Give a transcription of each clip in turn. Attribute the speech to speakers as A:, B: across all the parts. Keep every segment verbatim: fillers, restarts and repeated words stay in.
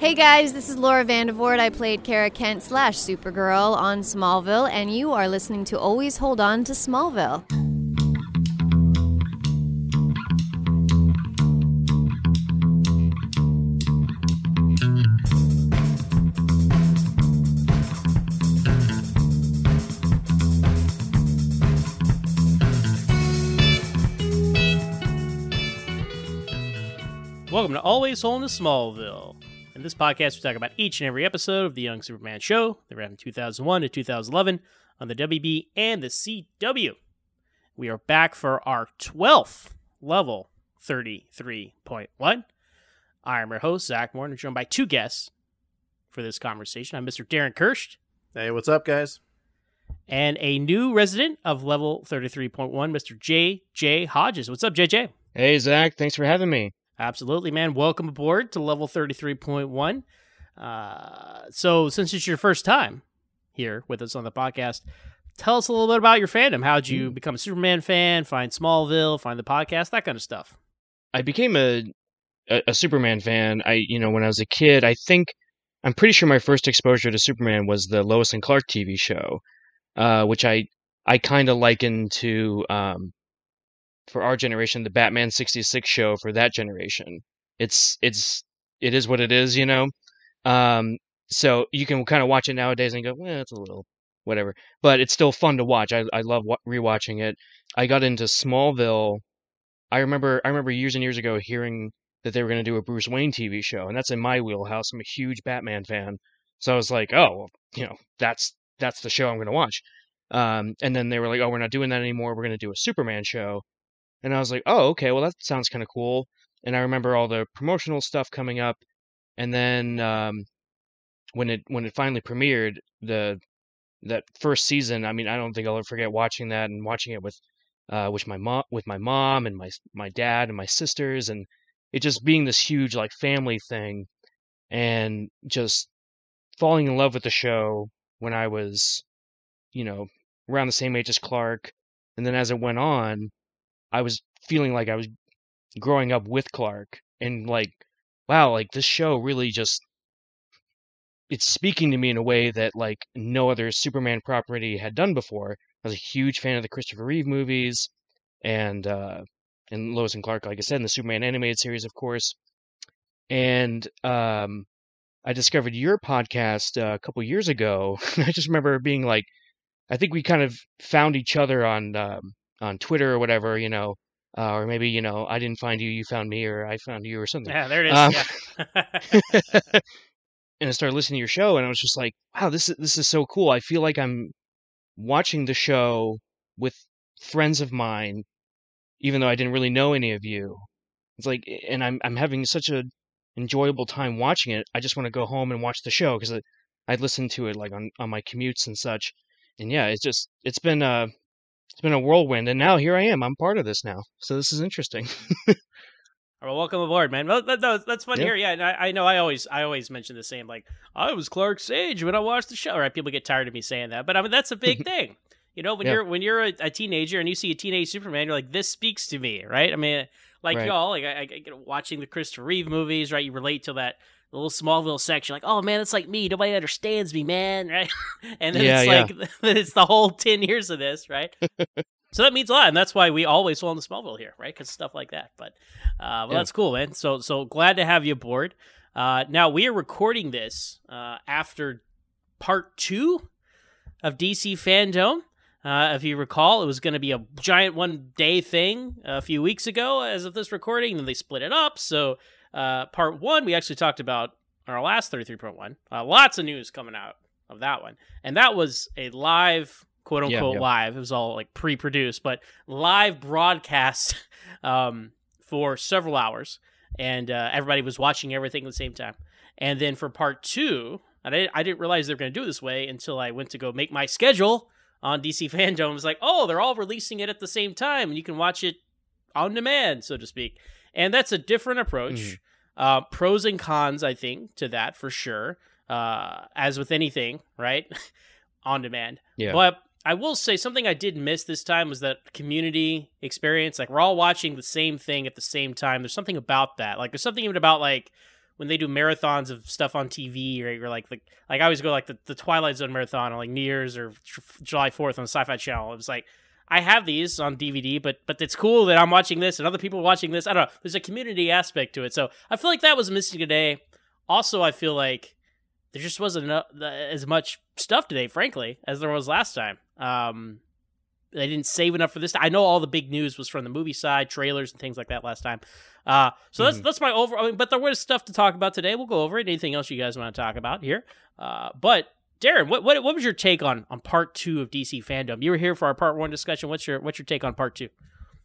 A: Hey guys, this is Laura Vandervoort. I played Kara Kent slash Supergirl on Smallville, and you are listening to Always Hold On to Smallville.
B: Welcome to Always Hold On to Smallville. In this podcast, we talk about each and every episode of The Young Superman Show that ran from two thousand one to two thousand eleven on the W B and the C W. We are back for our twelfth level thirty-three point one. I am your host, Zach Moore, and I'm joined by two guests for this conversation. I'm Mister Darren Kirsch.
C: Hey, what's up, guys?
B: And a new resident of level thirty-three point one, Mister J J Hodges. What's up, J J?
D: Hey, Zach. Thanks for having me.
B: Absolutely, man. Welcome aboard to level thirty-three point one. Uh, so since it's your first time here with us on the podcast, tell us a little bit about your fandom. How'd you become a Superman fan, find Smallville, find the podcast, that kind of stuff?
D: I became a, a, a Superman fan, I you know, when I was a kid. I think, I'm pretty sure my first exposure to Superman was the Lois and Clark T V show, uh, which I, I kind of liken to... Um, for our generation, the Batman sixty-six show for that generation. It's it's it is what it is, you know. Um, so you can kind of watch it nowadays and go, well, it's a little whatever, but it's still fun to watch. I I love wa- rewatching it. I got into Smallville. I remember I remember years and years ago hearing that they were going to do a Bruce Wayne T V show, and that's in my wheelhouse. I'm a huge Batman fan, so I was like, oh, well, you know, that's that's the show I'm going to watch. Um, and then they were like, oh, we're not doing that anymore. We're going to do a Superman show. And I was like, oh, okay, well, that sounds kind of cool. And I remember all the promotional stuff coming up. And then um, when it when it finally premiered, the that first season, I mean, I don't think I'll ever forget watching that and watching it with uh, with my mom, with my mom and my my dad and my sisters, and it just being this huge like family thing, and just falling in love with the show when I was, you know, around the same age as Clark. And then as it went on, I was feeling like I was growing up with Clark, and like, wow, like this show really just, it's speaking to me in a way that like no other Superman property had done before. I was a huge fan of the Christopher Reeve movies and, uh, and Lois and Clark, like I said, in the Superman animated series, of course. And, um, I discovered your podcast uh, a couple years ago. I just remember being like, I think we kind of found each other on, um, on Twitter or whatever, you know, uh, or maybe, you know, I didn't find you, you found me, or I found you or something.
B: Yeah, there it is.
D: Um,
B: yeah.
D: And I started listening to your show, and I was just like, wow, this is, this is so cool. I feel like I'm watching the show with friends of mine, even though I didn't really know any of you. It's like, and I'm, I'm having such a enjoyable time watching it. I just want to go home and watch the show because I'd listen to it like on, on my commutes and such. And yeah, it's just, it's been, uh, It's been a whirlwind, and now here I am. I'm part of this now, so this is interesting.
B: Well, welcome aboard, man. Well, that, that, that's fun
D: Yeah.
B: to hear. Yeah, and I, I know I always I always mention the same, like, I was Clark Sage when I watched the show. Right? People get tired of me saying that, but I mean that's a big thing. You know, when
D: Yeah.
B: you're when you're a, a teenager and you see a teenage Superman, you're like, this speaks to me, right? I mean, like
D: Right.
B: y'all, like I, I you know, watching the Christopher Reeve movies, right? You relate to that little Smallville section, like, oh man, it's like me. Nobody understands me, man, right? And then
D: Yeah,
B: it's
D: yeah.
B: like it's the whole ten years of this, right? So that means a lot, and that's why we always fall in the Smallville here, right? Because stuff like that. But uh, well,
D: Yeah.
B: that's cool, man. So so glad to have you aboard. Uh, now we are recording this uh, after part two of D C Fandom. Uh, if you recall, it was going to be a giant one-day thing a few weeks ago as of this recording, and then they split it up. So uh, part one, we actually talked about our last thirty-three point one. Uh, lots of news coming out of that one, and that was a live, quote unquote,
D: Yeah, yeah.
B: live. It was all like pre-produced, but live broadcast um, for several hours, and uh, everybody was watching everything at the same time. And then for part two, and I, I didn't realize they were going to do it this way until I went to go make my schedule on D C Fandom. It was like, oh, they're all releasing it at the same time, and you can watch it on demand, so to speak. And that's a different approach.
D: Mhm.
B: Uh, pros and cons, I think, to that for sure. Uh, as with anything, right? On demand.
D: Yeah.
B: But I will say something I did miss this time was that community experience. Like, we're all watching the same thing at the same time. There's something about that. Like, there's something even about, like, when they do marathons of stuff on T V, or you're like, like, like I always go like the, the Twilight Zone marathon on like New Year's or July fourth on the Sci-Fi Channel. It was like, I have these on D V D, but but it's cool that I'm watching this and other people are watching this. I don't know. There's a community aspect to it. So I feel like that was missing today. Also, I feel like there just wasn't enough, as much stuff today, frankly, as there was last time. Um, they didn't save enough for this. I know all the big news was from the movie side, trailers and things like that last time. Uh, so that's mm-hmm. that's my over. I mean, but there was stuff to talk about today. We'll go over it. Anything else you guys want to talk about here? Uh, but Darren, what, what what was your take on, on part two of D C Fandom? You were here for our part one discussion. What's your what's your take on part two?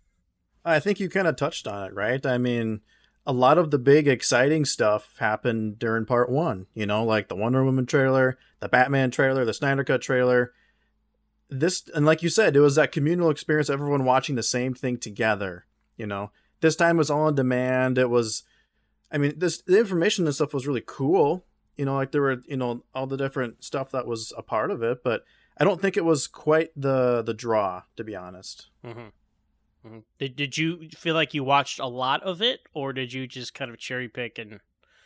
C: I think you kind of touched on it, right? I mean, a lot of the big exciting stuff happened during part one. You know, like the Wonder Woman trailer, the Batman trailer, the Snyder Cut trailer. This, and like you said, it was that communal experience, everyone watching the same thing together. You know, this time was all on demand. It was, I mean, this the information and stuff was really cool. You know, like there were, you know, all the different stuff that was a part of it, but I don't think it was quite the the draw, to be honest.
B: Mm-hmm. Mm-hmm. Did Did you feel like you watched a lot of it, or did you just kind of cherry pick and?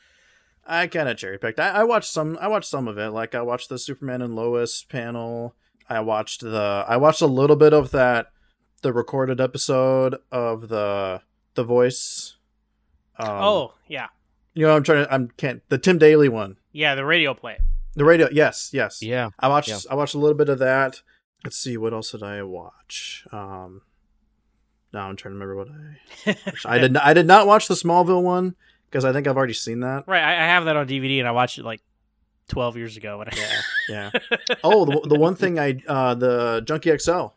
C: I kind of cherry picked. I, I watched some. I watched some of it. Like I watched the Superman and Lois panel. I watched the. I watched a little bit of that, the recorded episode of the the Voice.
B: Um, oh yeah.
C: You know, I'm trying to. I'm can't the Tim Daly one.
B: Yeah, the radio play.
C: The radio, yes, yes.
D: Yeah.
C: I watched.
D: Yeah.
C: I watched a little bit of that. Let's see, what else did I watch? Um, now I'm trying to remember what I. I did. Not, I did not watch the Smallville one because I think I've already seen that.
B: Right, I, I have that on D V D and I watched it like twelve years ago. When I...
C: Yeah, yeah. Oh, the, the one thing I uh, the Junkie X L.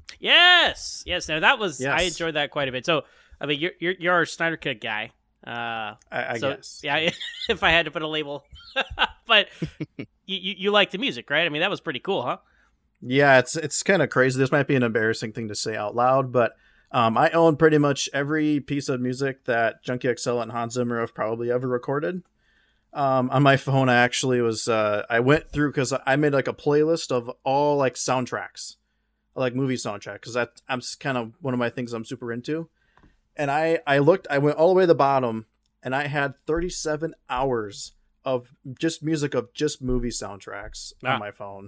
B: Yes, yes. Now that was
C: yes.
B: I enjoyed that quite a bit. So I mean, you're you're, you're a Snyder Cut guy. Uh,
C: I, I
B: so,
C: guess.
B: Yeah, if I had to put a label. But you, you you like the music, right? I mean, that was pretty cool, huh?
C: Yeah, it's it's kind of crazy. This might be an embarrassing thing to say out loud, but um, I own pretty much every piece of music that Junkie X L and Hans Zimmer have probably ever recorded. Um, on my phone, I actually was uh, I went through because I made like a playlist of all like soundtracks, like movie soundtrack, because that I'm kind of one of my things I'm super into. And I, I looked, I went all the way to the bottom, and I had thirty-seven hours of just music of just movie soundtracks ah. on my phone.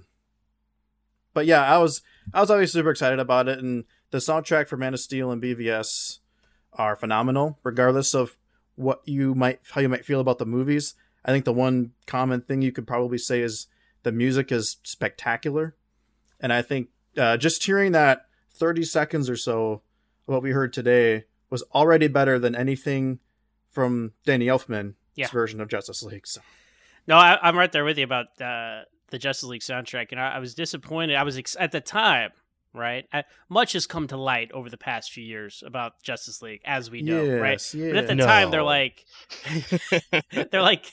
C: But yeah, I was I was always super excited about it, and the soundtrack for Man of Steel and B V S are phenomenal, regardless of what you might how you might feel about the movies. I think the one common thing you could probably say is the music is spectacular, and I think uh, just hearing that thirty seconds or so of what we heard today was already better than anything from Danny Elfman's
B: yeah.
C: version of Justice League. So.
B: No, I, I'm right there with you about uh, the Justice League soundtrack, and I, I was disappointed. I was ex- at the time, right? I, much has come to light over the past few years about Justice League, as we know,
C: yes,
B: right?
C: Yeah.
B: But at the
D: no.
B: time, they're like, they're like,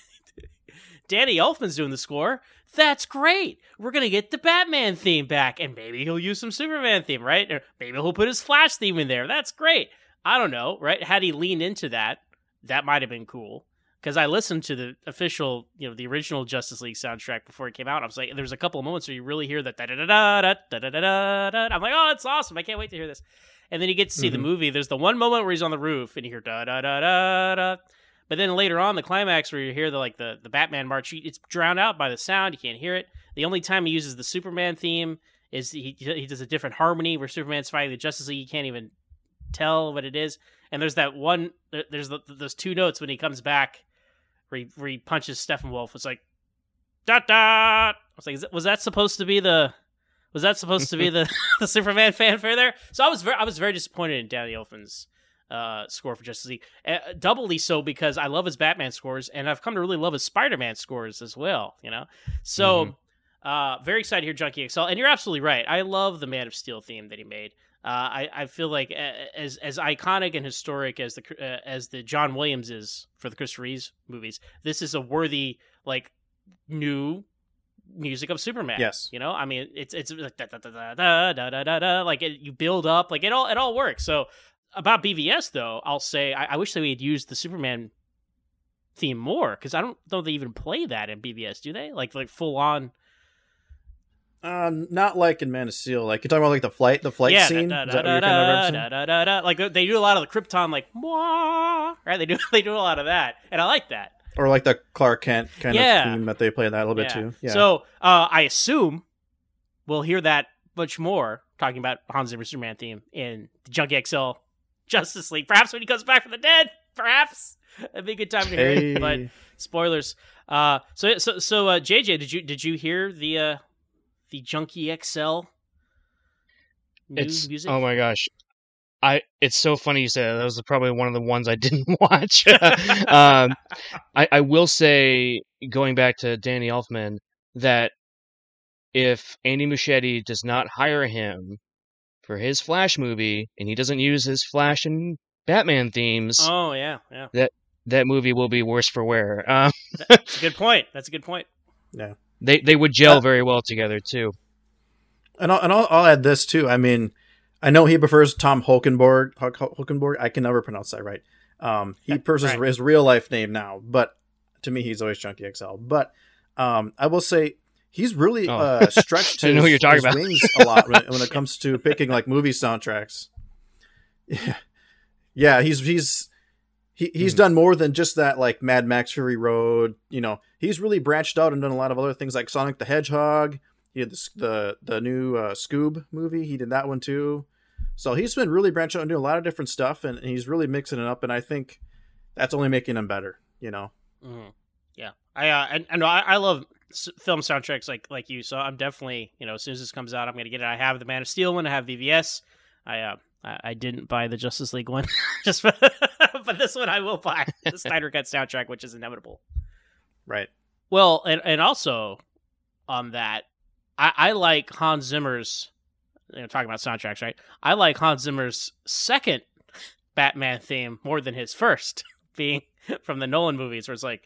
B: Danny Elfman's doing the score. That's great. We're going to get the Batman theme back, and maybe he'll use some Superman theme, right? Or maybe he'll put his Flash theme in there. That's great. I don't know, right? Had he leaned into that, that might have been cool. Because I listened to the official, you know, the original Justice League soundtrack before it came out. I was like, there's a couple of moments where you really hear that da da da da da da da da da. I'm like, oh, it's awesome. I can't wait to hear this. And then you get to see mm-hmm. the movie. There's the one moment where he's on the roof and you hear da da da da da. But then later on, the climax where you hear the like the, the Batman march, it's drowned out by the sound. You can't hear it. The only time he uses the Superman theme is he he does a different harmony where Superman's fighting the Justice League. You can't even tell what it is. And there's that one, there's the, those two notes when he comes back where he, where he punches Steppenwolf. It's like, da da. I was like, is that, was that supposed to be the, was that supposed to be the, the Superman fanfare there? So I was very, I was very disappointed in Danny Elfman's uh, score for Justice League. Uh, doubly so because I love his Batman scores, and I've come to really love his Spider-Man scores as well, you know? So, mm-hmm. uh, very excited to hear Junkie X L. And you're absolutely right. I love the Man of Steel theme that he made. Uh, I, I feel like as as iconic and historic as the uh, as the John Williams is for the Christopher Reeves movies, this is a worthy like new music of Superman.
C: Yes,
B: you know, I mean, it's it's like da da da da da da da da like it, you build up, like it all it all works. So about B V S though, I'll say I, I wish they had used the Superman theme more because I don't know they even play that in B V S, do they? Like like full on.
C: Um, not like in Man of Steel. Like you're talking about, like the flight, the flight
B: yeah,
C: scene.
B: Da, da,
C: Is that
B: da,
C: what you're
B: da,
C: kind
B: da,
C: of
B: da, da, da. Like they do a lot of the Krypton, like Mwah! Right? They do they do a lot of that, and I like that.
C: Or like the Clark Kent kind
B: Yeah.
C: of theme that they play that a little bit
B: Yeah.
C: too. Yeah.
B: So uh, I assume we'll hear that much more talking about Hans Zimmer's Superman theme in the Junkie X L Justice League. Perhaps when he comes back from the dead. Perhaps it'd be a good time to hear
C: Hey.
B: it. But spoilers. Uh, so so so uh, J J, did you did you hear the uh, the Junkie X L new
D: It's
B: music?
D: oh my gosh, I it's so funny you said that. That was probably one of the ones I didn't watch. um, I, I will say, going back to Danny Elfman, that if Andy Muschietti does not hire him for his Flash movie, and he doesn't use his Flash and Batman themes,
B: Oh yeah, yeah.
D: that movie will be worse for wear. Um,
B: That's a good point. That's a good point.
C: yeah.
D: they they would gel
C: Uh,
D: very well together too.
C: And I'll, and I'll, I'll add this too. I mean, I know he prefers Tom Holkenborg. Hol- Holkenborg. I can never pronounce that right. Um, he prefers
B: right.
C: his real life name now, but to me, he's always Junkie X L. But um, I will say he's really
D: Oh.
C: uh, stretched
D: I know
C: his,
D: who you're talking
C: his
D: about.
C: wings a lot when, when it comes to picking like movie soundtracks. Yeah, yeah. He's he's he, he's
D: Mhm.
C: done more than just that, like Mad Max Fury Road. You know, he's really branched out and done a lot of other things, like Sonic the Hedgehog. He had the the, the new uh, Scoob movie. He did that one too. So he's been really branching out and doing a lot of different stuff, and he's really mixing it up. And I think that's only making him better. You know.
B: Mm-hmm. Yeah, I uh, and, and I, I love s- film soundtracks like like you. So I'm definitely, you know, as soon as this comes out, I'm gonna get it. I have the Man of Steel one. I have V V S. I uh I, I didn't buy the Justice League one, just for, but this one I will buy the Snyder Cut soundtrack, which is inevitable.
C: Right.
B: Well, and and also on that, I, I like Hans Zimmer's. You know, talking about soundtracks, right? I like Hans Zimmer's second Batman theme more than his first, being from the Nolan movies, where it's like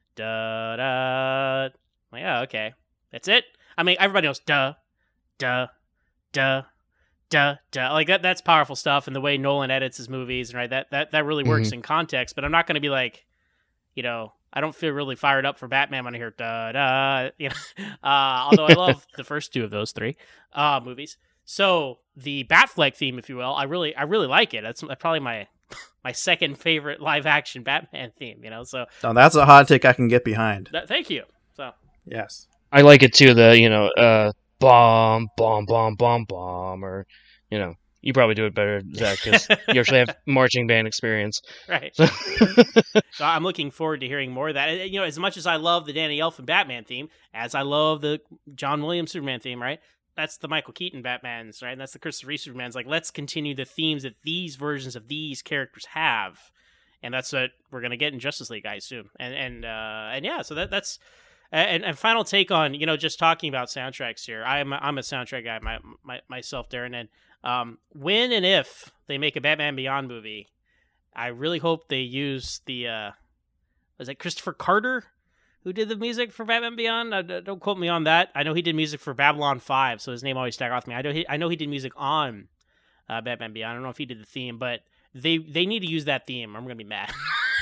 B: da da. Like, yeah, okay, that's it. I mean, everybody knows da da da da da. Like that. That's powerful stuff, and the way Nolan edits his movies, right? That that that really works in context. But I'm not going to be like, you know, I don't feel really fired up for Batman when I hear da da. You know, uh, although I love the first two of those three uh, movies. So the Batfleck theme, if you will, I really, I really like it. That's probably my my second favorite live action Batman theme. You know, so
C: Now that's a hot take I can get behind.
B: that, thank you. So
C: Yes.
D: I like it too. The you know, uh, bomb, bomb, bomb, bomb, bomb, or you know, you probably do it better, Zach, because you actually have marching band experience.
B: right.
D: So,
B: So I'm looking forward to hearing more of that. And, you know, as much as I love the Danny Elfman Batman theme, as I love the John Williams Superman theme, right? That's the Michael Keaton Batmans, right? And that's the Christopher Reeve Supermans. Like, let's continue the themes that these versions of these characters have, and that's what we're gonna get in Justice League, I assume. And and uh, and yeah, so that that's and, and final take on, you know, just talking about soundtracks here. I'm a, I'm a soundtrack guy my, my, myself, Darren. And um, when and if they make a Batman Beyond movie, I really hope they use the uh, was it Christopher Carter who did the music for Batman Beyond? Uh, don't quote me on that. I know he did music for Babylon five, so his name always stuck off me. I know he, I know he did music on uh, Batman Beyond. I don't know if he did the theme, but they they need to use that theme. I'm gonna be mad.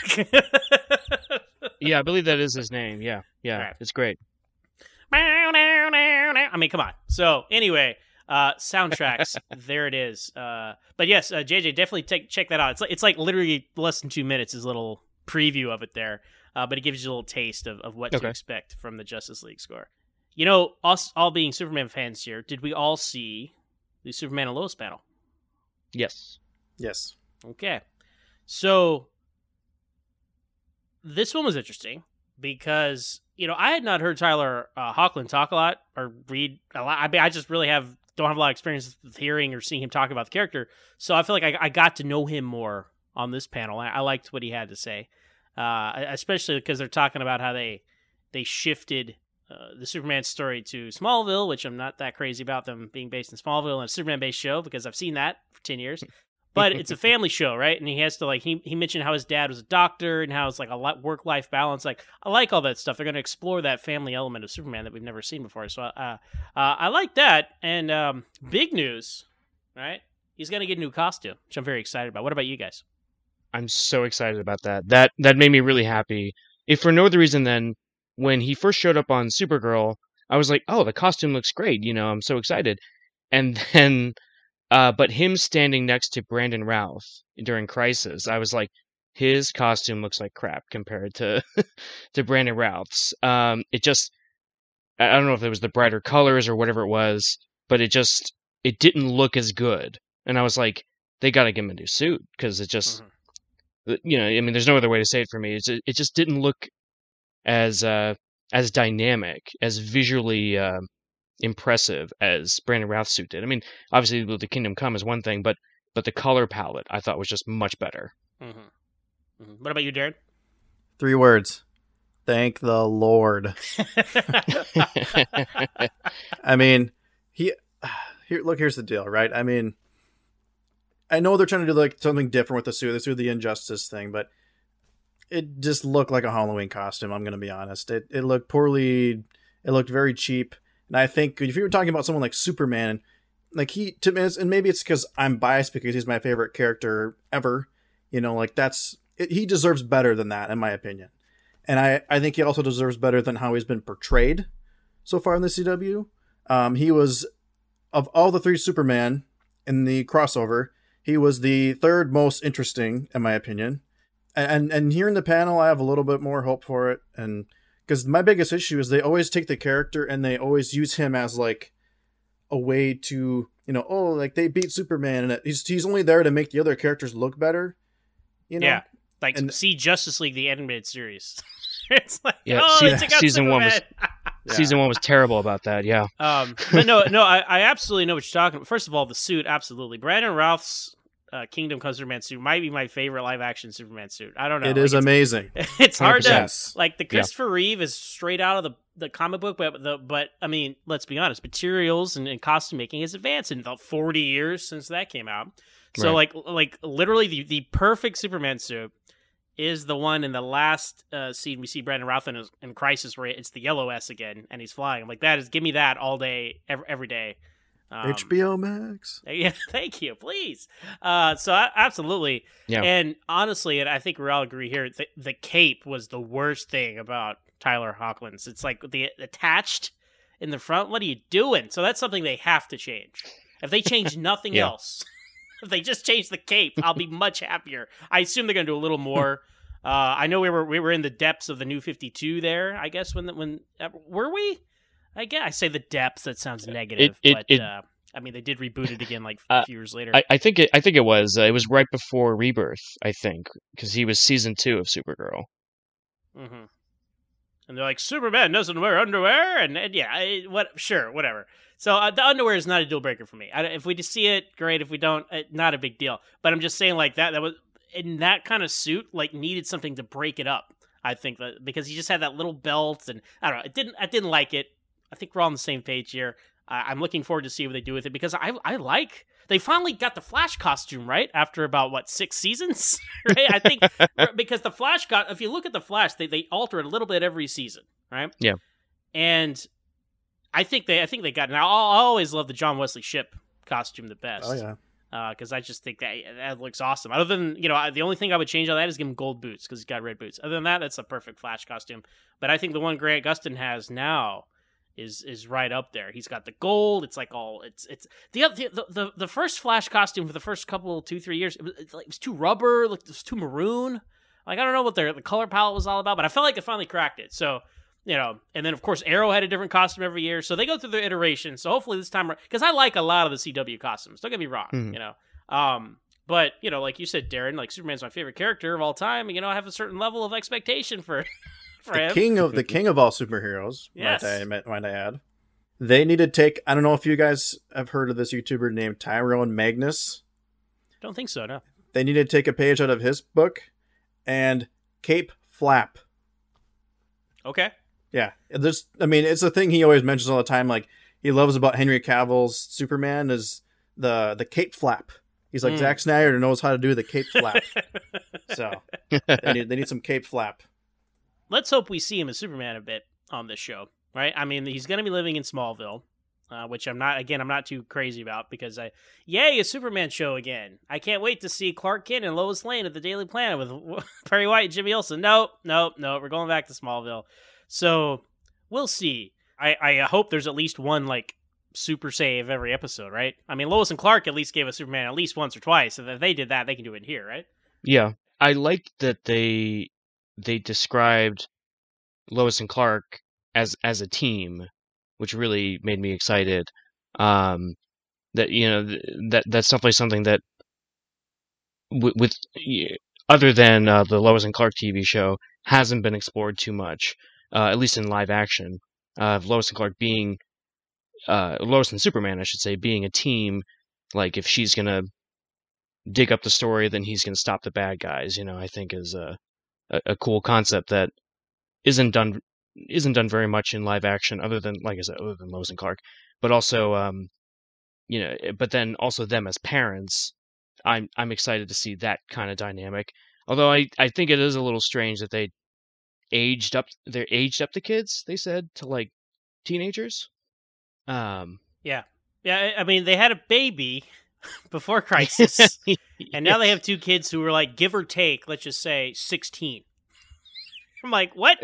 D: yeah, I believe that is his name. Yeah, yeah,
B: Right.
D: it's great.
B: I mean, come on. So anyway, uh, soundtracks. There it is. Uh, but yes, uh, J J, definitely take check that out. It's like it's like literally less than two minutes. His little preview of it there. Uh, but it gives you a little taste of, of what
D: Okay.
B: to expect from the Justice League score. You know, us all being Superman fans here, did we all see the Superman and Lois panel?
D: Yes.
C: Yes.
B: Okay. So, this one was interesting because, you know, I had not heard Tyler uh, Hoechlin talk a lot or read a lot. I mean, I just really have don't have a lot of experience with hearing or seeing him talk about the character. So I feel like I, I got to know him more on this panel. I, I liked what he had to say. Uh, especially because they're talking about how they they shifted uh, the Superman story to Smallville, which I'm not that crazy about them being based in Smallville and a Superman-based show because I've seen that for ten years. But it's a family show, right? And he has to like he he mentioned how his dad was a doctor and how it's like a work-life balance. Like I like all that stuff. They're going to explore that family element of Superman that we've never seen before. So uh, uh, I like that. And um, big news, right? He's going to get a new costume, which I'm very excited about. What about you guys?
D: I'm so excited about that. That that made me really happy. If for no other reason than when he first showed up on Supergirl, I was like, "Oh, the costume looks great." You know, I'm so excited. And then, uh, but him standing next to Brandon Routh during Crisis, I was like, his costume looks like crap compared to to Brandon Routh's. Um, it just, I don't know if it was the brighter colors or whatever it was, but it just, it didn't look as good. And I was like, they got to give him a new suit because it just, mm-hmm. you know, I mean, there's no other way to say it for me. It's, it just didn't look as uh, as dynamic, as visually uh, impressive as Brandon Routh's suit did. I mean, obviously, the Kingdom Come is one thing, but but the color palette I thought was just much better.
B: Mm-hmm. Mm-hmm. What about you, Darren?
C: Three words. Thank the Lord. I mean, he here. Look, here's the deal, right? I mean, I know they're trying to do like something different with the suit. They do the Injustice thing, but it just looked like a Halloween costume. I'm going to be honest. It it looked poorly. It looked very cheap. And I think if you were talking about someone like Superman, like he to me, and maybe it's because I'm biased because he's my favorite character ever. You know, like that's it, he deserves better than that, in my opinion. And I, I think he also deserves better than how he's been portrayed so far in the C W. Um, he was, of all the three Superman in the crossover, he was the third most interesting, in my opinion. And, and and here in the panel, I have a little bit more hope for it. And because my biggest issue is they always take the character and they always use him as like a way to, you know, oh, like they beat Superman and he's he's only there to make the other characters look better. You know?
B: Yeah, like
C: and,
B: see Justice League, the animated series. It's like,
D: yeah,
B: oh,
D: see,
B: they took out
D: season
B: Superman.
D: one was
C: yeah.
D: season one was terrible about that. Yeah,
B: um, but no, no, I, I absolutely know what you're talking about. First of all, the suit, absolutely. Brandon Routh's uh, Kingdom Come Superman suit might be my favorite live action Superman suit. I don't know.
C: It
B: like,
C: is
B: it's,
C: amazing.
B: It's hard to
C: yes.
B: like the Christopher yeah. Reeve is straight out of the, the comic book, but the but I mean, let's be honest, materials and, and costume making has advanced in about forty years since that came out. So right. like like literally the, the perfect Superman suit is the one in the last uh, scene we see Brandon Routh in, in Crisis where it's the yellow S again and he's flying. I'm like, that is, give me that all day, every, every day. Um,
C: H B O Max.
B: Yeah, thank you, please. Uh, so I, absolutely.
D: Yeah.
B: And honestly, and I think we all agree here, the, the cape was the worst thing about Tyler Hoechlin's. It's like the attached in the front. What are you doing? So that's something they have to change. If they change nothing
D: yeah.
B: else, if they just change the cape, I'll be much happier. I assume they're going to do a little more. Uh, I know we were we were in the depths of the New fifty-two there. I guess when when uh, were we? I guess I say the depths. That sounds negative,
D: it, it,
B: but
D: it,
B: uh, I mean they did reboot it again like
D: uh,
B: a few years later.
D: I, I think it. I think it was. Uh, it was right before Rebirth. I think because he was season two of Supergirl.
B: Mm-hmm. And they're like, Superman doesn't wear underwear, and, and yeah, I, what? Sure, whatever. So uh, the underwear is not a deal breaker for me. I, if we just see it, great. If we don't, uh, not a big deal. But I'm just saying, like that, that was in that kind of suit, like needed something to break it up. I think that because he just had that little belt, and I don't know. It didn't. I didn't like it. I think we're all on the same page here. Uh, I'm looking forward to see what they do with it because I I like they finally got the Flash costume right after about what six seasons, right? I think because the Flash got if you look at the Flash, they they alter it a little bit every season, right?
D: Yeah,
B: and I think they I think they got. Now I always love the John Wesley Shipp costume the best.
C: Oh yeah.
B: Because uh, I just think that that looks awesome. Other than, you know, the only thing I would change on that is give him gold boots because he's got red boots. Other than that, that's a perfect Flash costume. But I think the one Grant Gustin has now is is right up there. He's got the gold. It's like all it's it's the the the, the first Flash costume for the first couple two three years. It was, it, like, it was too rubber. Like, it was too maroon. Like I don't know what their the color palette was all about, but I felt like it finally cracked it. So. You know, and then of course Arrow had a different costume every year, so they go through their iterations. So hopefully this time, because I like a lot of the C W costumes. Don't get me wrong, mm. you know. Um, but you know, like you said, Darren, like Superman's my favorite character of all time. And, you know, I have a certain level of expectation for for
C: the
B: him.
C: king of the king of all superheroes.
B: Yes,
C: might I, might, might I add? They need to take. I don't know if you guys have heard of this YouTuber named Tyrone Magnus.
B: Don't think so. No.
C: They need to take a page out of his book and cape flap.
B: Okay.
C: Yeah, there's. I mean, it's a thing he always mentions all the time. Like he loves about Henry Cavill's Superman is the the cape flap. He's like mm. Zack Snyder knows how to do the cape flap. So they need, they need some cape flap.
B: Let's hope we see him as Superman a bit on this show, right? I mean, he's going to be living in Smallville, uh, which I'm not. Again, I'm not too crazy about because I, yay, a Superman show again. I can't wait to see Clark Kent and Lois Lane at the Daily Planet with Perry White and Jimmy Olsen. Nope, nope, nope. We're going back to Smallville. So we'll see. I, I hope there's at least one like super save every episode, right? I mean, Lois and Clark at least gave us Superman at least once or twice. So if they did that, they can do it here, right?
D: Yeah. I liked that they they described Lois and Clark as as a team, which really made me excited. Um, that you know th- that that's definitely something that with, with other than uh, the Lois and Clark T V show hasn't been explored too much, uh, at least in live action. Uh, Lois and Clark being uh, Lois and Superman, I should say, being a team. Like if she's gonna dig up the story, then he's gonna stop the bad guys. You know, I think is a a, a cool concept that isn't done isn't done very much in live action, other than like I said, other than Lois and Clark, but also um, you know, but then also them as parents. I'm I'm excited to see that kind of dynamic. Although I, I think it is a little strange that they aged up they're aged up the kids, they said, to like teenagers. Um
B: Yeah. Yeah, I I mean, they had a baby before Crisis, and now they have two kids who are like, give or take, let's just say sixteen. I'm like, what?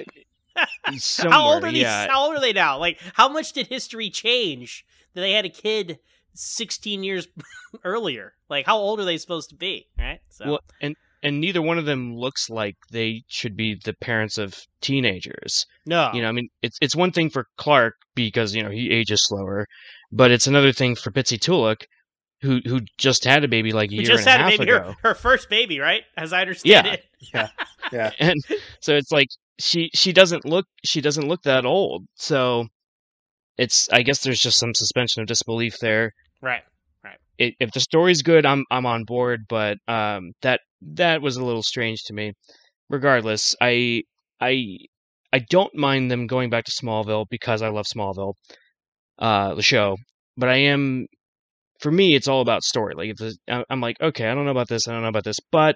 B: How old are these?
D: yeah.
B: How old are they now? Like, how much did history change that they had a kid sixteen years earlier? Like, how old are they supposed to be? Right? So,
D: Well, and and neither one of them looks like they should be the parents of teenagers.
B: no.
D: You know, I mean, it's it's one thing for Clark because you know he ages slower, but it's another thing for Bitsy Tulloch, who who just had a baby like a
B: Who
D: year
B: just
D: and a
B: had a
D: half
B: baby,
D: ago.
B: her, her first baby, right? As I understand
D: Yeah.
B: it.
C: Yeah, yeah.
D: And so it's like she she doesn't look she doesn't look that old. So it's I guess there's just some suspension of disbelief there.
B: Right.
D: It, if the story's good, I'm I'm on board, but um that that was a little strange to me. Regardless, I I I don't mind them going back to Smallville because I love Smallville, uh, the show. But I am, for me, it's all about story. Like if the, I- I'm like, okay, I don't know about this, I don't know about this, but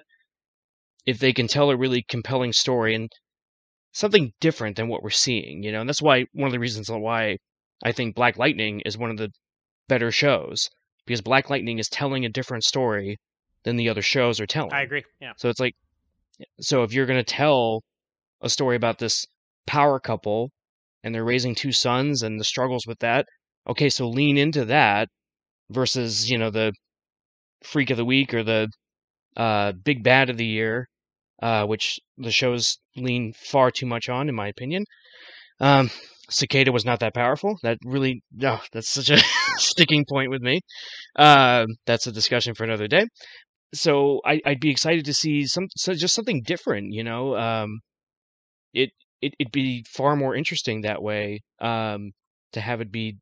D: if they can tell a really compelling story and something different than what we're seeing, you know, and that's why one of the reasons why I think Black Lightning is one of the better shows because Black Lightning is telling a different story than the other shows are telling.
B: I agree. Yeah.
D: So it's like, so if you're going to tell a story about this power couple and they're raising two sons and the struggles with that, okay, so lean into that versus, you know, the freak of the week or the uh, big bad of the year, uh, which the shows lean far too much on, in my opinion. Um, Cicada was not that powerful. That really, no, that's such a sticking point with me. Uh, that's a discussion for another day. So I, I'd be excited to see some, so just something different. You know, um, it, it it'd be far more interesting that way. Um, to have it be,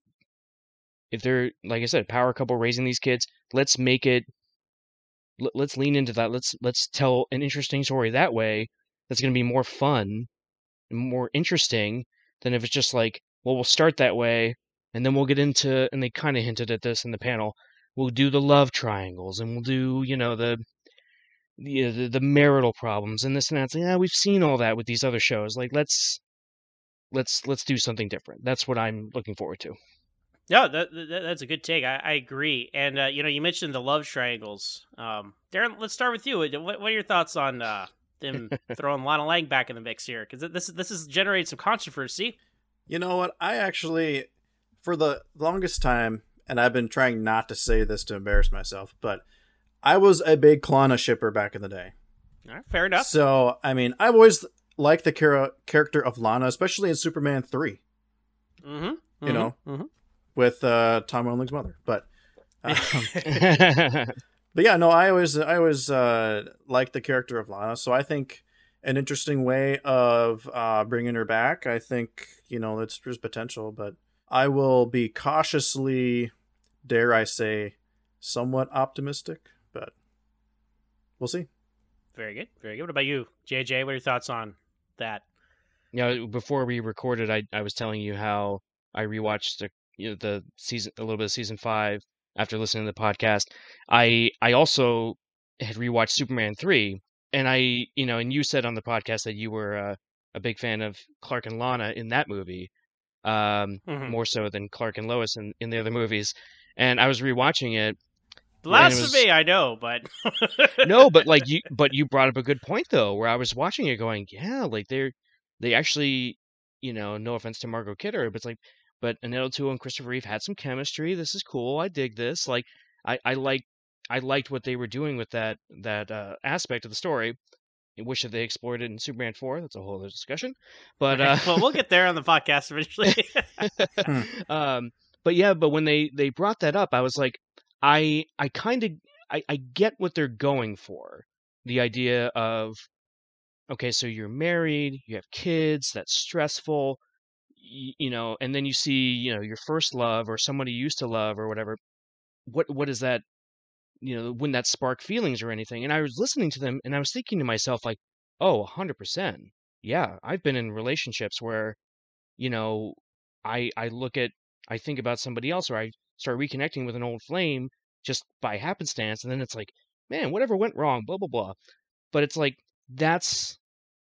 D: if they're like I said, power couple raising these kids, let's make it. l- Let's lean into that. Let's let's tell an interesting story that way. That's going to be more fun and more interesting than if it's just like, well, we'll start that way, and then we'll get into, and they kind of hinted at this in the panel. We'll do the love triangles, and we'll do, you know, the the the, the marital problems and this and that. It's like, yeah, we've seen all that with these other shows. Like, let's let's let's do something different. That's what I'm looking forward to.
B: No, that, that that's a good take. I, I agree. And uh, you know, you mentioned the love triangles. Um, Darren, let's start with you. What, what are your thoughts on uh, them throwing Lana Lang back in the mix here? Because this this has generated some controversy.
C: You know what? I actually, for the longest time, and I've been trying not to say this to embarrass myself, but I was a big Klana shipper back in the day.
B: All right, fair enough.
C: So, I mean, I've always liked the char- character of Lana, especially in Superman three,
B: Mm-hmm. mm-hmm
C: you know,
B: mm-hmm.
C: with uh, Tom Welling's mother. But, um, but yeah, no, I always, I always uh, liked the character of Lana. So I think an interesting way of uh, bringing her back. I think, you know, it's, there's potential, but I will be cautiously, dare I say, somewhat optimistic, but we'll see.
B: Very good. Very good. What about you, J J? What are your thoughts on that?
D: You know, before we recorded, I I was telling you how I rewatched the you know, the season a little bit of season five after listening to the podcast. I I also had rewatched Superman three, and I you know, and you said on the podcast that you were uh, a big fan of Clark and Lana in that movie, um,
B: Mhm.
D: more so than Clark and Lois in, in the other movies. And I was rewatching it.
B: Blasphemy, I know, but
D: No, but like you, but you brought up a good point though, where I was watching it going, yeah, like they're they actually, you know, no offense to Margot Kidder, but it's like, but Annette O'Toole and Christopher Reeve had some chemistry. This is cool. I dig this. Like, I I like I liked what they were doing with that that uh, aspect of the story. I wish that they explored it in Superman four. That's a whole other discussion. But uh,
B: well, we'll get there on the podcast eventually.
D: um, but yeah, but when they, they brought that up, I was like, I I kind of I, I get what they're going for. The idea of, okay, so you're married, you have kids, that's stressful, you, you know, and then you see, you know, your first love or somebody you used to love or whatever. What what is that? You know, when that spark feelings or anything. And I was listening to them and I was thinking to myself, like, oh, one hundred percent. Yeah, I've been in relationships where, you know, I I look at, I think about somebody else, or I start reconnecting with an old flame just by happenstance. And then it's like, man, whatever went wrong, blah, blah, blah. But it's like, that's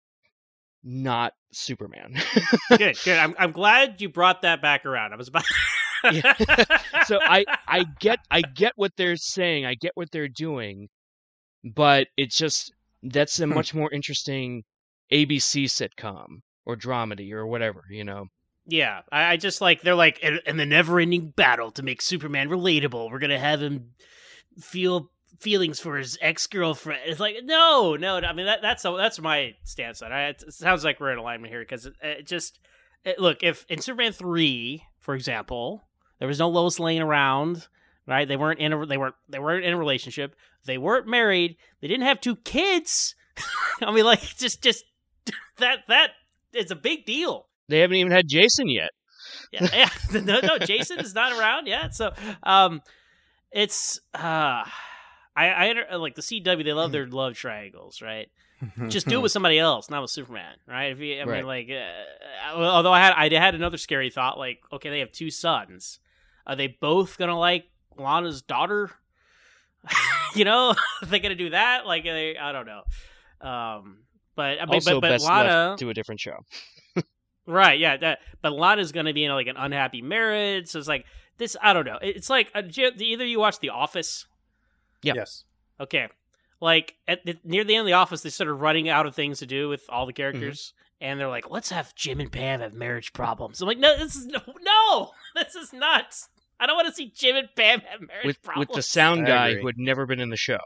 D: not Superman.
B: Good, good. I'm I'm glad you brought that back around. I was about
D: Yeah. So I I get I get what they're saying. I get what they're doing, but it's just that's a
C: Hmm.
D: much more interesting A B C sitcom or dramedy or whatever, you know.
B: Yeah, I, I just like they're like in, in the never-ending battle to make Superman relatable. We're gonna have him feel feelings for his ex-girlfriend. It's like no, no. I mean that that's that's my stance on it. It sounds like we're in alignment here because it, it just it, look if in Superman three, for example, there was no Lois Lane around, right? They weren't in a they weren't they weren't in a relationship. They weren't married. They didn't have two kids. I mean, like just just that that is a big deal.
D: They haven't even had Jason yet.
B: Yeah, yeah. no, no, Jason is not around yet. So, um, it's uh, I, I like the C W. They love their love triangles, right? Just do it with somebody else, not with Superman, right? If you, I
D: Right.
B: mean, like, uh, although I had, I had another scary thought, like, okay, they have two sons. Are they both gonna like Lana's daughter? you know, are they gonna do that? Like, they, I don't know. Um, but I mean,
D: Also,
B: but, but
D: best
B: Lana
D: left to a different show.
B: Right, yeah, that, but Lana's going to be in like an unhappy marriage, so it's like this. I don't know. It's like uh, either you watch The Office,
D: Yeah.
C: Yes.
B: okay, like at the, near the end of The Office, they started running out of things to do with all the characters, and they're like, "Let's have Jim and Pam have marriage problems." I'm like, "No, this is no, no this is nuts. I don't want to see Jim and Pam have marriage
D: With
B: problems."
D: with the sound
C: I
D: guy
C: agree.
D: who had never been in the show.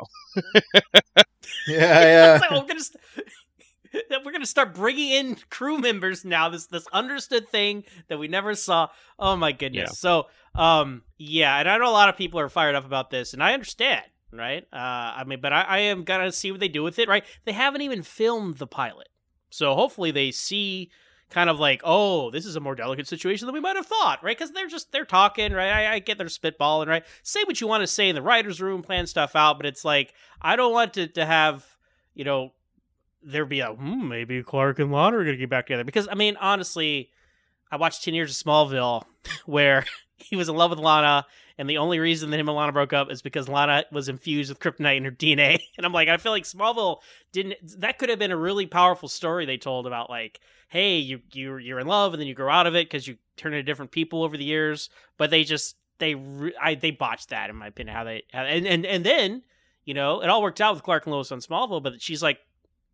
C: Yeah, yeah.
B: It's like, we're gonna st- that we're gonna start bringing in crew members now. This this understood thing that we never saw. Oh my goodness.
D: Yeah.
B: So um yeah, and I know a lot of people are fired up about this, and I understand, right? Uh, I mean, but I, I am gonna see what they do with it, right? They haven't even filmed the pilot, so hopefully they see kind of like, oh, this is a more delicate situation than we might have thought, right? Because they're just they're talking, right? I, I get their spitballing, right? Say what you want to say in the writers' room, plan stuff out, but it's like I don't want to to have you know. There'd be a hmm, maybe Clark and Lana are gonna get back together because I mean honestly, I watched ten Years of Smallville where he was in love with Lana and the only reason that him and Lana broke up is because Lana was infused with kryptonite in her D N A and I'm like I feel like Smallville didn't that could have been a really powerful story they told about like hey you you you're in love and then you grow out of it because you turn into different people over the years but they just they re- I they botched that in my opinion how they how, and and and then you know it all worked out with Clark and Lois on Smallville but she's like.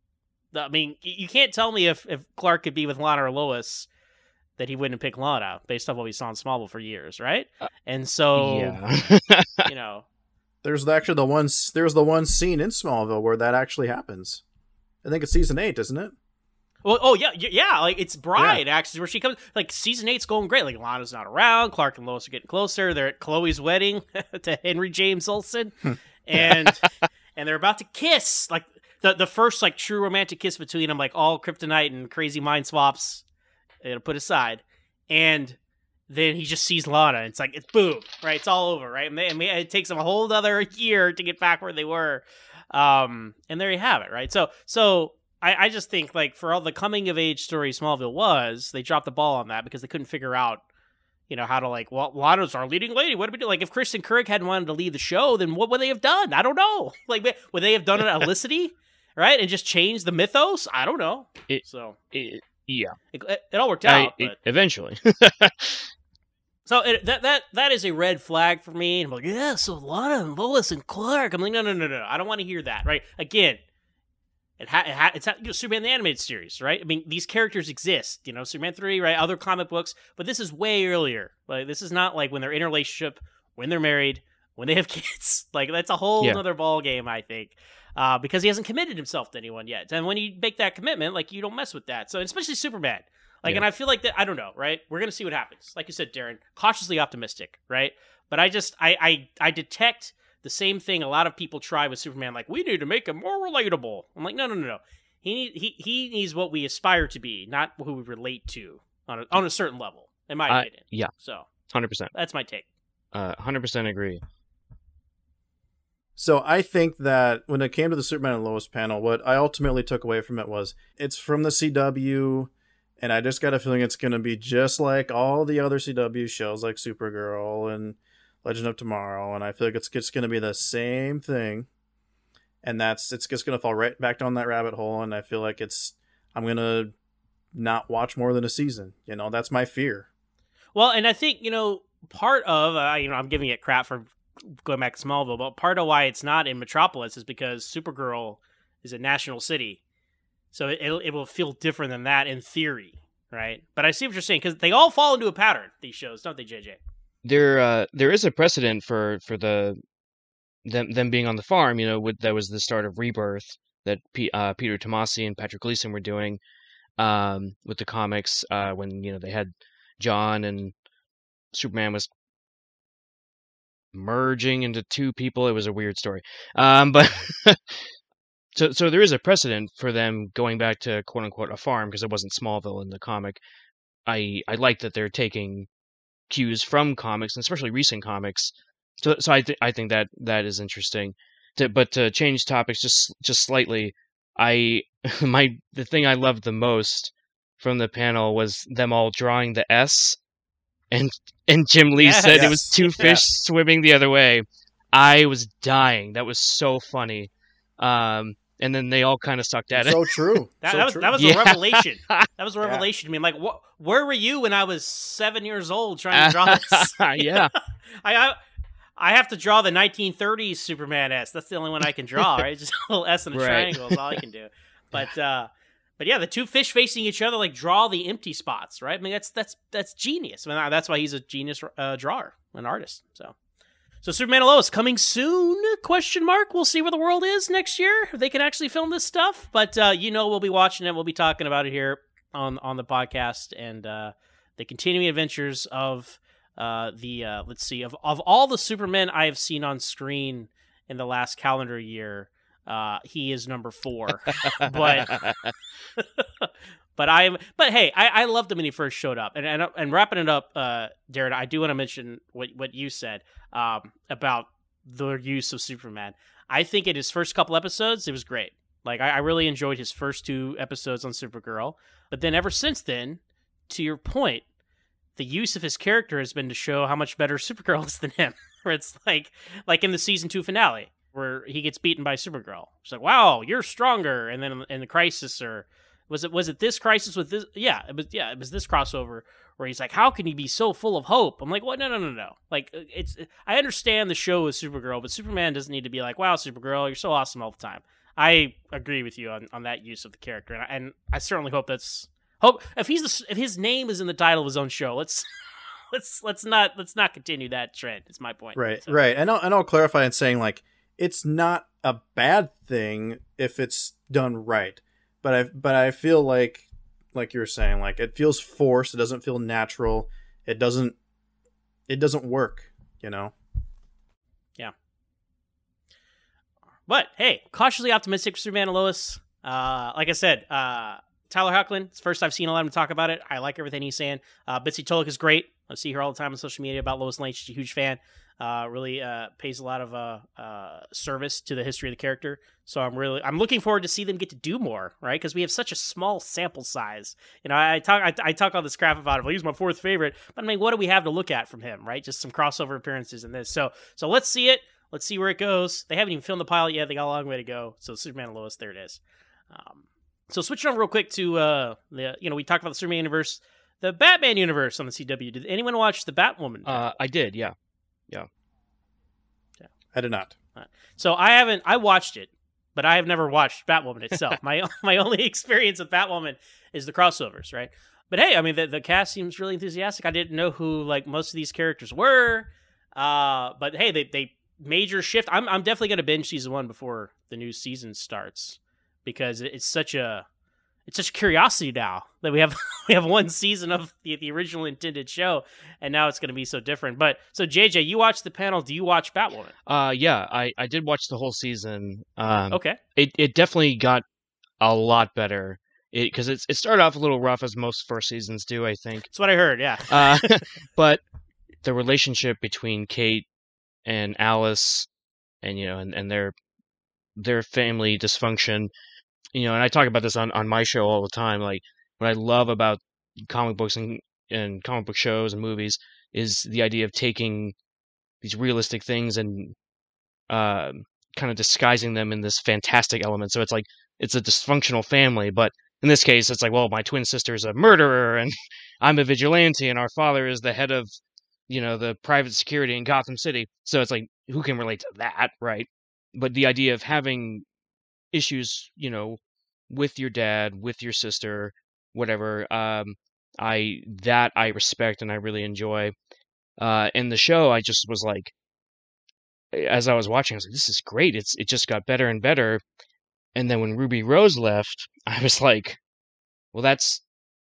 B: I mean, you can't tell me if, if Clark could be with Lana or Lois that he wouldn't pick Lana based on what we saw in Smallville for years, right? And so,
D: Yeah.
B: you know,
C: There's actually the one. There's the one scene in Smallville where that actually happens. I think it's season eight, isn't it?
B: well, oh yeah, y- yeah, like it's Bride actually, where she comes. Like season eight's going great. Like Lana's not around. Clark and Lois are getting closer. They're at Chloe's wedding to Henry James Olsen, and and they're about to kiss. Like. The the first like true romantic kiss between them, like all kryptonite and crazy mind swaps, it'll put aside, and then he just sees Lana. And it's like it's boom, right? It's all over, right? And, they, and it takes them a whole other year to get back where they were, um, and there you have it, right? So so I, I just think like for all the coming of age story Smallville was, they dropped the ball on that because they couldn't figure out. You know, how to like, well, Lana's our leading lady. What do we do? Like, if Kristen Kirk hadn't wanted to lead the show, then what would they have done? I don't know. Like, would they have done it at Felicity, right? And just changed the mythos? I don't know.
D: It-
B: so,
D: It- yeah.
B: it, it all worked
D: I-
B: out.
D: it-
B: but...
D: eventually.
B: So, it, that that that is a red flag for me. I'm like, yeah, so Lana and Lois and Clark. I'm like, no, no, no, no. I don't want to hear that, right? Again, It ha- it ha- it's ha- you know, Superman the Animated Series, right? I mean, these characters exist, you know, Superman three, right? Other comic books, but this is way earlier. Like, this is not like when they're in a relationship, when they're married, when they have kids. Like, that's a whole
D: Yeah.
B: other ball game, I think. uh, because he hasn't committed himself to anyone yet. And when you make that commitment, like, you don't mess with that. So especially Superman. Like, yeah. And I feel like that, I don't know, right? We're going to see what happens. Like you said, Darren, cautiously optimistic, right? But I just, I, I, I detect the same thing a lot of people try with Superman. Like, we need to make him more relatable. I'm like, no, no, no, no. He need, he he needs what we aspire to be, not who we relate to on a, on a certain level, in my
D: uh,
B: opinion.
D: Yeah.
B: So,
D: one hundred percent.
B: That's my take.
D: Uh, one hundred percent agree.
C: So I think that when it came to the Superman and Lois panel, what I ultimately took away from it was it's from the C W, and I just got a feeling it's going to be just like all the other C W shows, like Supergirl and Legend of Tomorrow, and I feel like it's just going to be the same thing. And that's it's just going to fall right back down that rabbit hole, and I feel like it's I'm going to not watch more than a season. You know, that's my fear.
B: Well, and I think, you know, part of, uh, you know, I'm giving it crap for going back to Smallville, but part of why it's not in Metropolis is because Supergirl is a national city. So it, it will feel different than that in theory, right? But I see what you're saying, because they all fall into a pattern, these shows, don't they, J J?
D: There, uh, there is a precedent for, for the... Them, them being on the farm, you know, with, that was the start of Rebirth that P, uh, Peter Tomasi and Patrick Gleason were doing um, with the comics uh, when, you know, they had John and Superman was merging into two people. It was a weird story. Um, but so, so there is a precedent for them going back to quote unquote a farm, because it wasn't Smallville in the comic. I, I like that they're taking cues from comics, and especially recent comics. So, so I, th- I think that that is interesting. To, but to change topics just just slightly, I my the thing I loved the most from the panel was them all drawing the S, and and Jim Lee
B: yes.
D: said
C: yes.
D: it was two fish
C: yes.
D: swimming the other way. I was dying. That was so funny. Um, and then they all kind of sucked at it.
C: So true.
B: That,
C: so
B: that was
C: true.
B: that was
D: Yeah.
B: a revelation. That was a
C: Yeah.
B: revelation to me. I'm like, what? Where were you when I was seven years old trying to draw this?
D: Yeah.
B: I, I I have to draw the nineteen thirties Superman S. That's the only one I can draw, right? Just a little S and a
D: Right.
B: triangle is all I can do. But uh, but yeah, the two fish facing each other, like, draw the empty spots, right? I mean, that's that's that's genius. I mean, that's why he's a genius uh, drawer, an artist. So. So Superman and Lois coming soon? Question mark. We'll see where the world is next year. If they can actually film this stuff, but uh, you know, we'll be watching it. We'll be talking about it here on on the podcast, and uh, the continuing adventures of uh, the uh, let's see of of all the Supermen I have seen on screen in the last calendar year. Uh, he is number four, but but I am. But hey, I, I loved him when he first showed up, and and, and wrapping it up, uh, Darren. I do want to mention what what you said um, about the use of Superman. I think in his first couple episodes, it was great. Like I, I really enjoyed his first two episodes on Supergirl, but then ever since then, to your point, the use of his character has been to show how much better Supergirl is than him. Where it's like like in the season two finale, where he gets beaten by Supergirl. It's like, wow, you're stronger. And then in the Crisis, or was it was it this Crisis with this? Yeah, it was. Yeah, it was this crossover where he's like, how can he be so full of hope? I'm like, what? No, no, no, no. Like, it's. I understand the show is Supergirl, but Superman doesn't need to be like, wow, Supergirl, you're so awesome all the time. I agree with you on, on that use of the character, and I, and I certainly hope that's hope if he's the, if his name is in the title of his own show, let's. Let's let's not let's not continue that trend. It's my point.
C: Right,
B: So.
C: right. And I'll, and I'll clarify in saying, like, it's not a bad thing if it's done right. But I but I feel like like you were saying, like, it feels forced. It doesn't feel natural. It doesn't it doesn't work, you know.
B: Yeah. But hey, cautiously optimistic for Superman and Lois. Uh, like I said, uh, Tyler Hoechlin, it's the first I've seen a lot of him talk about it. I like everything he's saying. Uh, Bitsy Tulloch is great. I see her all the time on social media about Lois Lane. She's a huge fan. Uh, really uh, pays a lot of uh, uh, service to the history of the character. So I'm really I'm looking forward to see them get to do more, right? Because we have such a small sample size. You know, I talk I, I talk all this crap about it. Well, he's my fourth favorite, but I mean, what do we have to look at from him, right? Just some crossover appearances in this. So so let's see it. Let's see where it goes. They haven't even filmed the pilot yet. They got a long way to go. So Superman and Lois, there it is. Um, so switching over real quick to uh, the you know we talked about the Superman universe. The Batman universe on the C W. Did anyone watch the Batwoman?
D: Uh, I did, yeah. Yeah.
B: Yeah.
C: I did not.
B: So I haven't, I watched it, but I have never watched Batwoman itself. my my only experience with Batwoman is the crossovers, right? But hey, I mean, the, the cast seems really enthusiastic. I didn't know who, like, most of these characters were. Uh, but hey, they, they major shift. I'm I'm definitely going to binge season one before the new season starts because it's such a it's such a curiosity now that we have we have one season of the, the original intended show, and now it's going to be so different. But so J J, you watched the panel. Do you watch Batwoman?
D: Uh, yeah, I, I did watch the whole season. Um,
B: Okay.
D: It it definitely got a lot better. It because it's it started off a little rough as most first seasons do, I think.
B: That's what I heard. Yeah.
D: Uh, but the relationship between Kate and Alice, and you know, and, and their their family dysfunction, you know, and I talk about this on, on my show all the time. Like, what I love about comic books and, and comic book shows and movies is the idea of taking these realistic things and uh, kind of disguising them in this fantastic element. So it's like it's a dysfunctional family, but in this case, it's like, well, my twin sister is a murderer, and I'm a vigilante, and our father is the head of, you know, the private security in Gotham City. So it's like, who can relate to that, right? But the idea of having issues, you know, with your dad, with your sister, whatever, um, I that I respect and I really enjoy. Uh, in the show, I just was like, as I was watching, I was like, this is great. It's it just got better and better. And then when Ruby Rose left, I was like, well, that's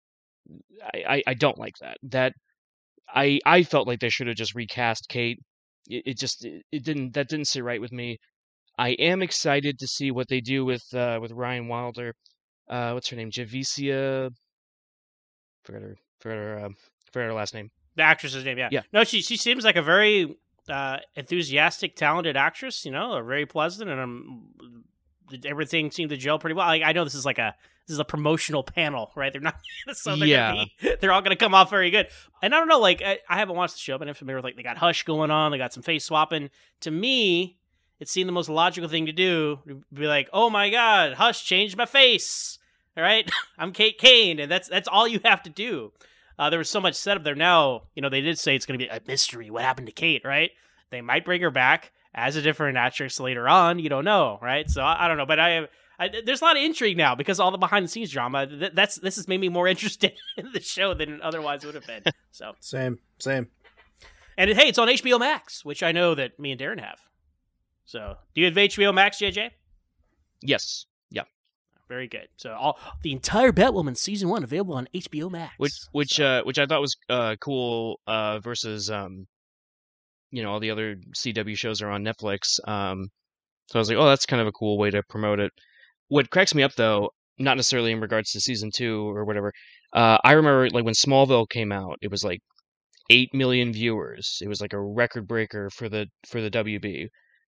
D: I, I, I don't like that. That I I felt like they should have just recast Kate. It, it just it, it didn't that didn't sit right with me. I am excited to see what they do with uh, with Ryan Wilder. Uh, what's her name? Javicia. Forgot her. Forgot her. Uh, forgot her last name.
B: The actress's name. Yeah.
D: Yeah.
B: No, she she seems like a very uh, enthusiastic, talented actress. You know, very pleasant, and um, everything seemed to gel pretty well. Like, I know this is like a this is a promotional panel, right? They're not so they're
D: Yeah.
B: gonna be, they're all gonna come off very good. And I don't know, like I, I haven't watched the show, but I'm familiar with like they got Hush going on, they got some face swapping. To me, it seemed the most logical thing to do to be like, oh my god, Hush changed my face. All right, I'm Kate Kane, and that's that's all you have to do. Uh, there was so much setup there. Now, you know, they did say it's going to be a mystery. What happened to Kate, right? They might bring her back as a different actress later on. You don't know, right? So I, I don't know, but I, I there's a lot of intrigue now because all the behind the scenes drama. Th- that's this has made me more interested in the show than it otherwise would have been. So
C: Same, same.
B: and hey, it's on H B O Max, which I know that me and Darren have. So do you have H B O Max, J J?
D: Yes. Yeah.
B: Very good. So all the entire Batwoman season one available on H B O Max.
D: Which which
B: So-
D: uh which I thought was uh cool uh versus um you know all the other C W shows are on Netflix. Um so I was like, oh, that's kind of a cool way to promote it. What cracks me up though, not necessarily in regards to season two or whatever. Uh I remember like when Smallville came out, it was like eight million viewers. It was like a record breaker for the for the W B.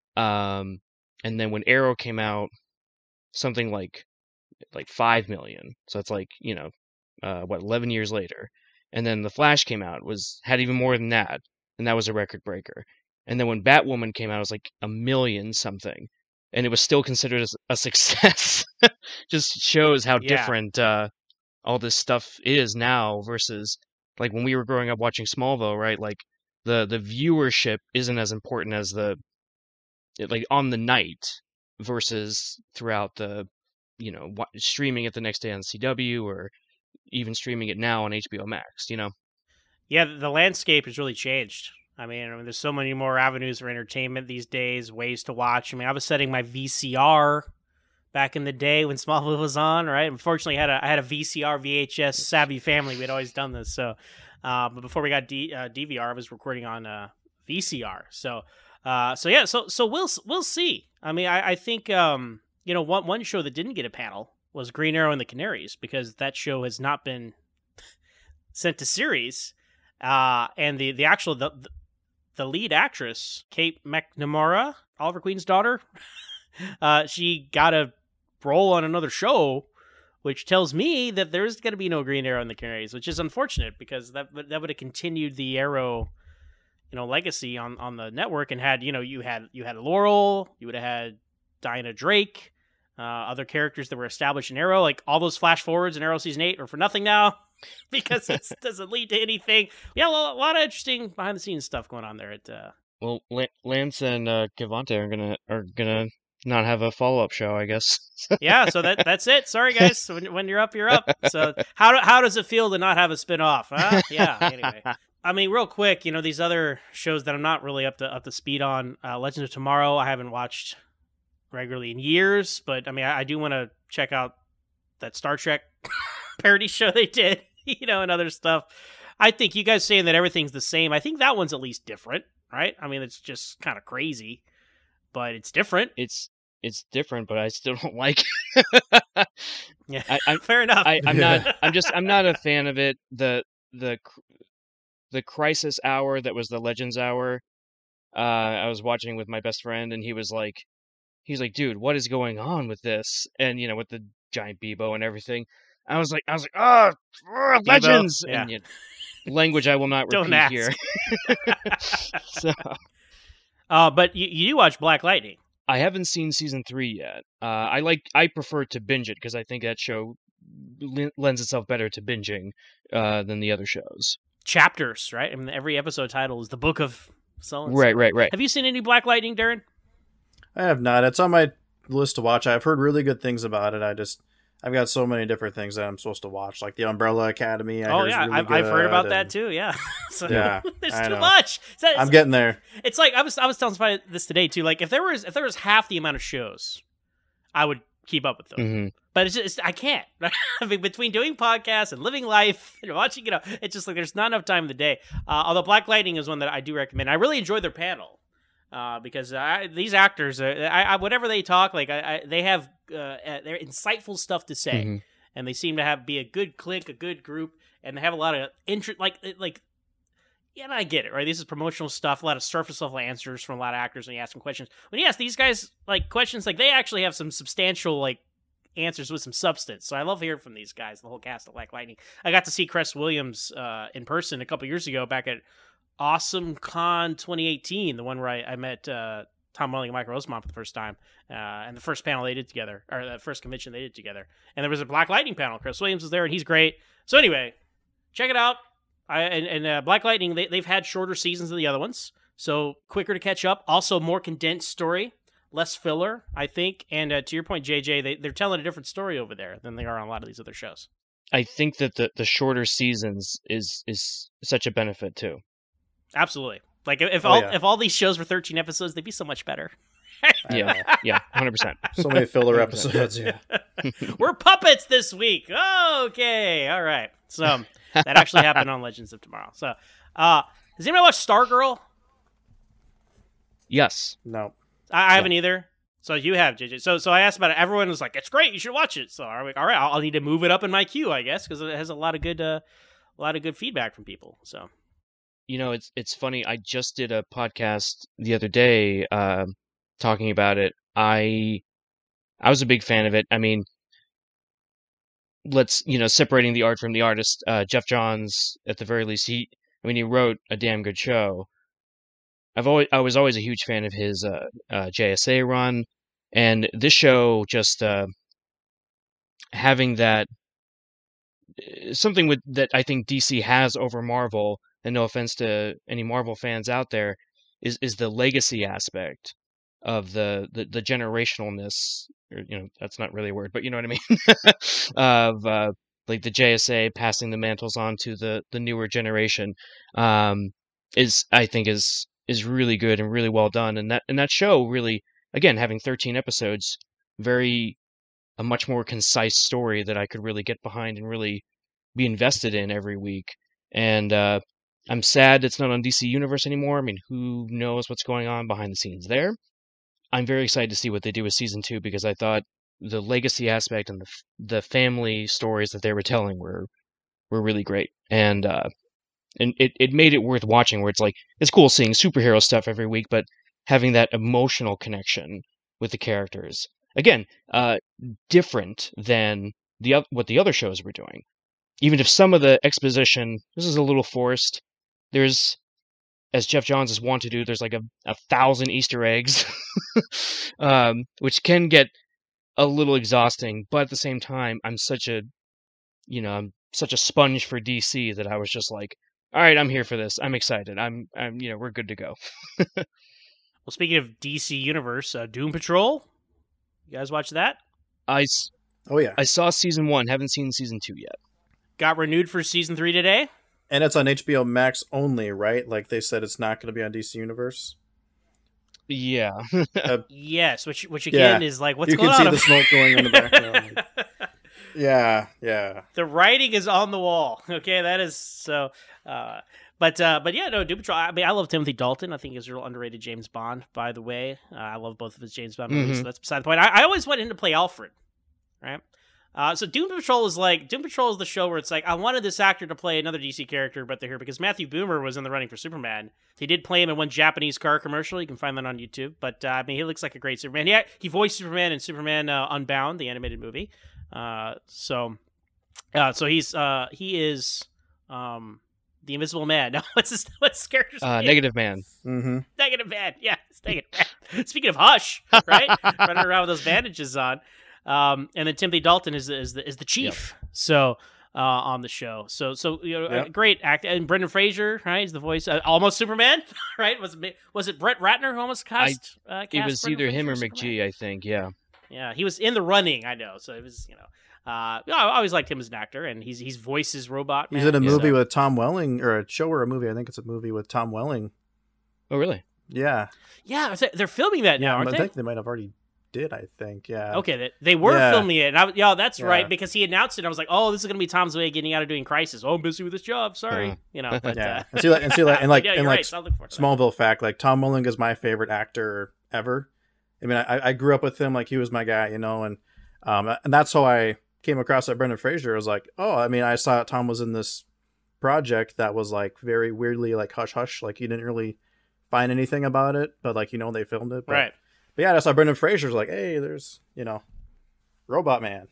D: Um and then when Arrow came out, something like like five million. So it's like, you know, uh, what, eleven years later. And then The Flash came out, was had even more than that. And that was a record breaker. And then when Batwoman came out, it was like a million something. And it was still considered as a success. Just shows how
B: Yeah.
D: different uh, all this stuff is now versus like when we were growing up watching Smallville, right? Like the, the viewership isn't as important as the, like on the night versus throughout the, you know, wa- streaming it the next day on C W or even streaming it now on H B O Max, you know?
B: Yeah, the landscape has really changed. I mean, I mean, there's so many more avenues for entertainment these days, ways to watch. I mean, I was setting my V C R back in the day when Smallville was on, right? Unfortunately, I had a, I had a V C R, V H S savvy family. We'd always done this. So, uh, but before we got D, uh, D V R, I was recording on uh, V C R. So, uh, so yeah, so so we'll we'll see. I mean, I, I think um, you know one one show that didn't get a panel was Green Arrow and the Canaries because that show has not been sent to series. Uh, and the the actual the, the lead actress, Kate McNamara, Oliver Queen's daughter, uh, she got a role on another show, which tells me that there's going to be no Green Arrow in the Canaries, which is unfortunate because that that would have continued the Arrow, you know, legacy on, on the network and had, you know, you had you had Laurel, you would have had Diana Drake, uh, other characters that were established in Arrow, like all those flash forwards in Arrow season eight are for nothing now. Because it doesn't lead to anything. Yeah, a lot of interesting behind the scenes stuff going on there. At uh...
D: Well, L- Lance and uh, Cavante are gonna are gonna not have a follow up show, I guess.
B: yeah, so that that's it. Sorry, guys. When, when you're up, you're up. So how do, how does it feel to not have a spin off? Huh? Yeah. Anyway, I mean, real quick, you know, these other shows that I'm not really up to up to speed on. Uh, Legends of Tomorrow, I haven't watched regularly in years, but I mean, I, I do want to check out that Star Trek parody show they did, you know, and other stuff. I think you guys saying that everything's the same. I think that one's at least different, right? I mean, it's just kind of crazy, but it's different.
D: It's it's different, but I still don't like it.
B: Yeah,
D: I, I'm,
B: fair enough.
D: I, I'm
C: Yeah.
D: not. I'm just. I'm not a fan of it. The the the Crisis Hour that was the Legends Hour. Uh, I was watching with my best friend, and he was like, he's like, dude, what is going on with this? And you know, with the giant Bebo and everything. I was like, I was like, oh, oh Legends,
B: Yeah.
D: and you know, language I will not
B: Don't
D: repeat
B: ask.
D: here. So
B: uh, but you, you do watch Black Lightning.
D: I haven't seen season three yet. Uh, I like. I prefer to binge it because I think that show l- lends itself better to binging uh, than the other shows.
B: Chapters, right? I mean, every episode title is the book of so and so.
D: Right, right, right.
B: Have you seen any Black Lightning, Darren?
C: I have not. It's on my list to watch. I've heard really good things about it. I just I've got so many different things that I'm supposed to watch, like the Umbrella Academy. I
B: oh
C: heard is
B: yeah,
C: really
B: I've, I've heard
C: good,
B: about that
C: and-
B: too. Yeah, so
C: Yeah,
B: there's
C: I
B: too
C: know.
B: much. It's, it's,
C: I'm getting there.
B: it's like I was I was telling somebody this today too. Like if there was if there was half the amount of shows, I would keep up with them.
D: hmm
B: But it's just I can't. I mean, between doing podcasts and living life and watching, you know, it's just like there's not enough time in the day. Uh, although Black Lightning is one that I do recommend. I really enjoyed their panel uh, because I, these actors, uh, I, I, whatever they talk, like I, I, they have uh, they're insightful stuff to say,
D: Mhm.
B: and they seem to have be a good clique, a good group, and they have a lot of interest. Like like. Yeah, and I get it, right? This is promotional stuff, a lot of surface level answers from a lot of actors when you ask them questions. When you ask these guys like questions, like they actually have some substantial like answers with some substance. So I love hearing from these guys, the whole cast of Black Lightning. I got to see Cress Williams uh, in person a couple years ago back at Awesome Con twenty eighteen, the one where I, I met uh, Tom Welling and Mike Rosemont for the first time, uh, and the first panel they did together, or the first convention they did together. And there was a Black Lightning panel. Cress Williams was there, and he's great. So anyway, check it out. I, and and uh, Black Lightning, they, they've had shorter seasons than the other ones, so quicker to catch up. Also, more condensed story, less filler, I think. And uh, to your point, J J, they, they're telling a different story over there than they are on a lot of these other shows.
D: I think that the, the shorter seasons is is such a benefit too.
B: Absolutely. Like if, if
C: Oh,
B: all
C: yeah.
B: if all these shows were thirteen episodes, they'd be so much better.
C: I
D: Yeah.
C: know.
D: Yeah, one hundred percent.
C: So many filler episodes. Yeah.
B: We're puppets this week. Okay, all right. So that actually happened on Legends of Tomorrow. So, uh, does anybody watch Stargirl?
D: Yes.
C: No.
B: I, I haven't either. So you have, J J. So so I asked about it. Everyone was like, "It's great. You should watch it." So are we, all right, I'll, I'll need to move it up in my queue, I guess, because it has a lot of good, uh, a lot of good feedback from people. So
D: You know, it's it's funny. I just did a podcast the other day uh, talking about it. I I was a big fan of it. I mean, let's you know, separating the art from the artist. Uh, Jeff Johns, at the very least, he I mean, he wrote a damn good show. I've always I was always a huge fan of his uh, uh, J S A run, and this show just uh, having that something with that I think D C has over Marvel. And no offense to any Marvel fans out there, is is the legacy aspect of the the, the generationalness, or you know, that's not really a word, but you know what I mean, of uh, like the J S A passing the mantles on to the the newer generation, um, is I think is is really good and really well done, and that and that show really, again, having thirteen episodes, very a much more concise story that I could really get behind and really be invested in every week, and uh, I'm sad it's not on D C Universe anymore. I mean, who knows what's going on behind the scenes there? I'm very excited to see what they do with season two because I thought the legacy aspect and the the family stories that they were telling were were really great, and uh, and it it made it worth watching. Where it's like it's cool seeing superhero stuff every week, but having that emotional connection with the characters again, uh, different than the oth- what the other shows were doing. Even if some of the exposition this is a little forced. There's, as Jeff Johns is wont to do, there's like a, a thousand Easter eggs, um, which can get a little exhausting. But at the same time, I'm such a, you know, I'm such a sponge for D C that I was just like, all right, I'm here for this. I'm excited. I'm, I'm, you know, we're good to go.
B: well, speaking of D C Universe, uh, Doom Patrol, you guys watch that?
D: I, s-
C: Oh yeah.
D: I saw season one. Haven't seen season two yet.
B: Got renewed for season three today.
C: And it's on H B O Max only, right? Like they said, it's not going to be on D C Universe.
D: Yeah.
C: Uh,
B: Yes, which which again
C: Yeah.
B: is like, what's
C: you
B: going
C: can
B: on?
C: see the smoke going in the background. yeah, yeah.
B: The writing is on the wall. Okay, that is so. Uh, but uh, but yeah, no, Doom Patrol. I mean, I love Timothy Dalton. I think he's a real underrated James Bond. By the way, uh, I love both of his James Bond movies.
D: Mhm.
B: So that's beside the point. I, I always went in to play Alfred, right? Uh, so Doom Patrol is like Doom Patrol is the show where it's like I wanted this actor to play another D C character, but they're here because Matthew Boomer was in the running for Superman. He did play him in one Japanese car commercial. You can find that on YouTube. But uh, I mean, he looks like a great Superman. He he voiced Superman in Superman uh, Unbound, the animated movie. Uh, so, uh, so he's uh, he is um, the Invisible Man. No, what's his what's his character's
D: Uh,
B: name?
D: Negative Man.
C: Mm-hmm.
B: Negative Man. Yeah, it's Negative Man. Speaking of Hush, right? Running around with those bandages on. Um, and then Timothy Dalton is is the is the chief. So uh, on the show, so so you know,
C: Yep.
B: a great act. And Brendan Fraser, right, is the voice, uh, almost Superman, right? Was it was it Brett Ratner who almost cast? uh,
D: It
B: cast
D: was
B: Brendan
D: either him
B: Fraser
D: or
B: as Superman?
D: McGee, I think. Yeah.
B: Yeah, he was in the running. I know, so it was you know, uh, yeah, I always liked him as an actor, and he's he's voices Robot Man.
C: He's in a movie
B: so-
C: with Tom Welling, or a show or a movie. I think it's a movie with Tom Welling.
D: Oh, really?
C: Yeah,
B: Yeah, they're filming that now,
C: yeah.
B: aren't
C: I
B: they?
C: think they might have already did. I think. Yeah.
B: Okay, they, they were
C: Yeah.
B: filming it. And I, yeah, that's
C: Yeah.
B: right, because he announced it. I was like, oh, this is going to be Tom's way of getting out of doing Crisis. Oh, I'm busy with his job. Sorry.
D: Uh-huh.
B: You know, but,
C: Yeah.
B: uh,
C: And see, like, and see, like, and like,
B: yeah,
C: and
B: you're
C: like,
B: right. So I'll look forward to that.
C: Smallville fact, like Tom Welling is my favorite actor ever. I mean, I, I grew up with him, like he was my guy, you know, and um, and that's how I came across that Brendan Fraser. I was like, oh, I mean, I saw Tom was in this project that was like very weirdly like hush hush, like you didn't really find anything about it, but like you know they filmed it, but,
B: Right.
C: But yeah, I saw Brendan Fraser's like, hey, there's you know, Robot Man,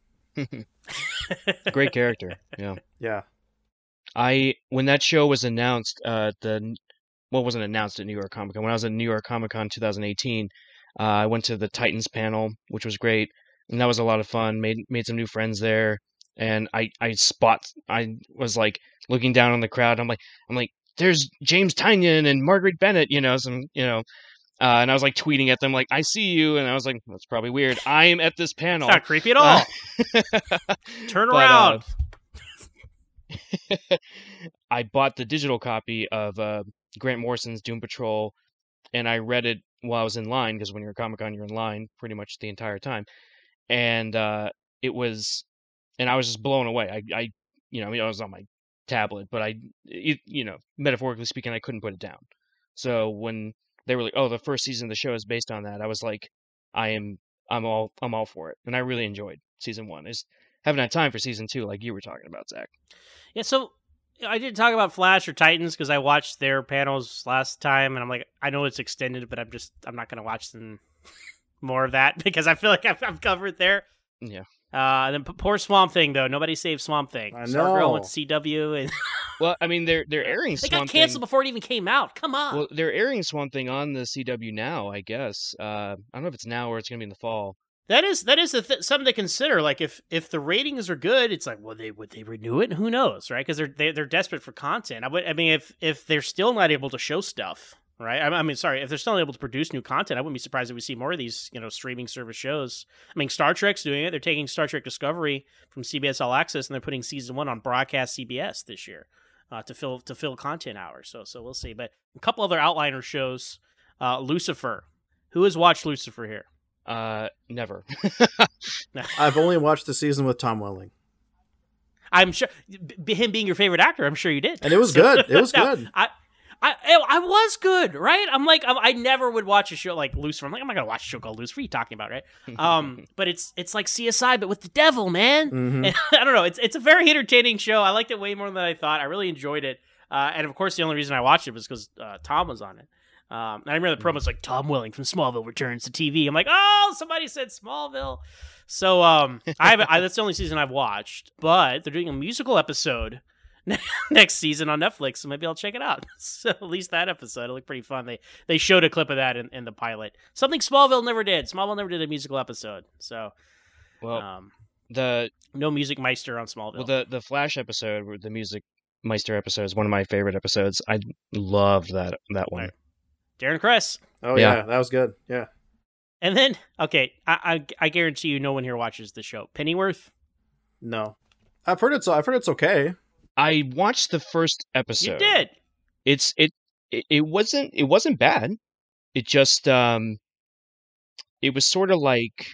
D: Great character. Yeah.
C: yeah,
D: I when that show was announced, uh, the well, it wasn't announced at New York Comic Con. When I was at New York Comic Con twenty eighteen, uh, I went to the Titans panel, which was great, and that was a lot of fun. made made some new friends there, and I I spot I was like looking down on the crowd. I'm like I'm like there's James Tynion and Margaret Bennett, you know, some you know. Uh, and I was like tweeting at them, like, I see you. And I was like, that's probably weird. I am at this panel.
B: It's not creepy at all. Turn
D: But,
B: around.
D: uh, I bought the digital copy of uh, Grant Morrison's Doom Patrol, and I read it while I was in line, because when you're at Comic-Con, you're in line pretty much the entire time. And uh, it was, and I was just blown away. I, I you know, I, mean, I was on my tablet, but I, it, you know, metaphorically speaking, I couldn't put it down. So when they were like, "Oh, the first season of the show is based on that," I was like, "I am, I'm all, I'm all for it," and I really enjoyed season one. I just haven't had time for season two, like you were talking about, Zach.
B: Yeah, so I didn't talk about Flash or Titans because I watched their panels last time, and I'm like, I know it's extended, but I'm just, I'm not going to watch them more of that because I feel like I've, I've covered there.
D: Yeah.
B: Uh, and then p- poor Swamp Thing though. Nobody saved Swamp Thing.
C: I
B: Stargirl
C: know.
B: went to C W, and
D: Well, I mean, they're they're airing
B: they
D: Swamp
B: got canceled
D: Thing.
B: before it even came out. Come on.
D: Well, they're airing Swamp Thing on the C W now, I guess. Uh, I don't know if it's now or it's gonna be in the fall.
B: That is that is a th- something to consider. Like if if the ratings are good, it's like, well, they would they renew it? Who knows, right? Because they're they, they're desperate for content. I would, I mean, if if they're still not able to show stuff, right? I, I mean, sorry, if they're still not able to produce new content, I wouldn't be surprised if we see more of these, you know, streaming service shows. I mean, Star Trek's doing it. They're taking Star Trek Discovery from C B S All Access and they're putting season one on broadcast C B S this year uh, to fill to fill content hours. So so we'll see. But a couple other outliner shows, uh, Lucifer. Who has watched Lucifer here?
D: Uh, never.
C: I've only watched the season with Tom Welling,
B: I'm sure b- him being your favorite actor. I'm sure you did,
C: and it was good. It was
B: No,
C: good.
B: I, I, I was good, right? I'm like, I, I never would watch a show like Lucifer. I'm like, I'm not gonna watch a show called Lucifer. What are you talking about, right? Um, but it's it's like C S I, but with the devil, man.
C: Mhm.
B: And, I don't know. It's it's a very entertaining show. I liked it way more than I thought. I really enjoyed it. Uh, and of course, the only reason I watched it was because uh, Tom was on it. Um, and I remember the promo was like, Tom Welling from Smallville returns to T V. I'm like, oh, somebody said Smallville. So um, I haven't. I, that's the only season I've watched. But they're doing a musical episode next season on Netflix, so maybe I'll check it out. So at least that episode, it looked pretty fun. They they showed a clip of that in, in the pilot. Something Smallville never did. Smallville never did a musical episode. So
D: Well,
B: um,
D: the
B: no Music Meister on Smallville.
D: well the the Flash episode, the Music Meister episode, is one of my favorite episodes. I loved that that one.
B: Right. Darren Criss.
C: Oh
D: Yeah.
C: yeah, that was good. Yeah.
B: And then, okay, I, I I guarantee you no one here watches the show. Pennyworth?
C: No, I've heard it's. I've heard it's okay.
D: I watched the first episode.
B: You did.
D: It's it, it it wasn't it wasn't bad. It just um it was sort of like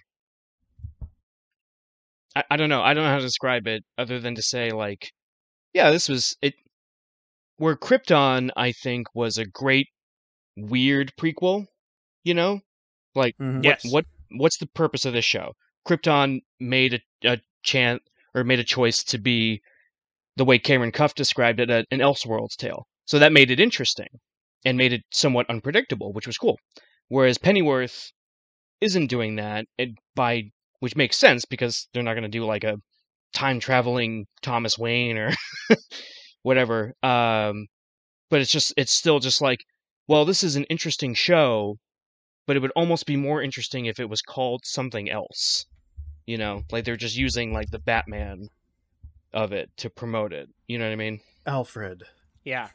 D: I, I don't know. I don't know how to describe it other than to say like yeah, this was it where Krypton I think was a great weird prequel, you know? Like
C: Mhm.
B: Yes.
D: what what what's the purpose of this show? Krypton made a, a chance or made a choice to be the way Cameron Cuff described it, a, an Elseworlds tale. So that made it interesting and made it somewhat unpredictable, which was cool. Whereas Pennyworth isn't doing that, and by which makes sense because they're not going to do like a time traveling Thomas Wayne or whatever. Um, but it's just it's still just like, well, this is an interesting show, but it would almost be more interesting if it was called something else. You know, like they're just using like the Batman of it to promote it. You know what I mean?
C: Alfred.
B: Yeah.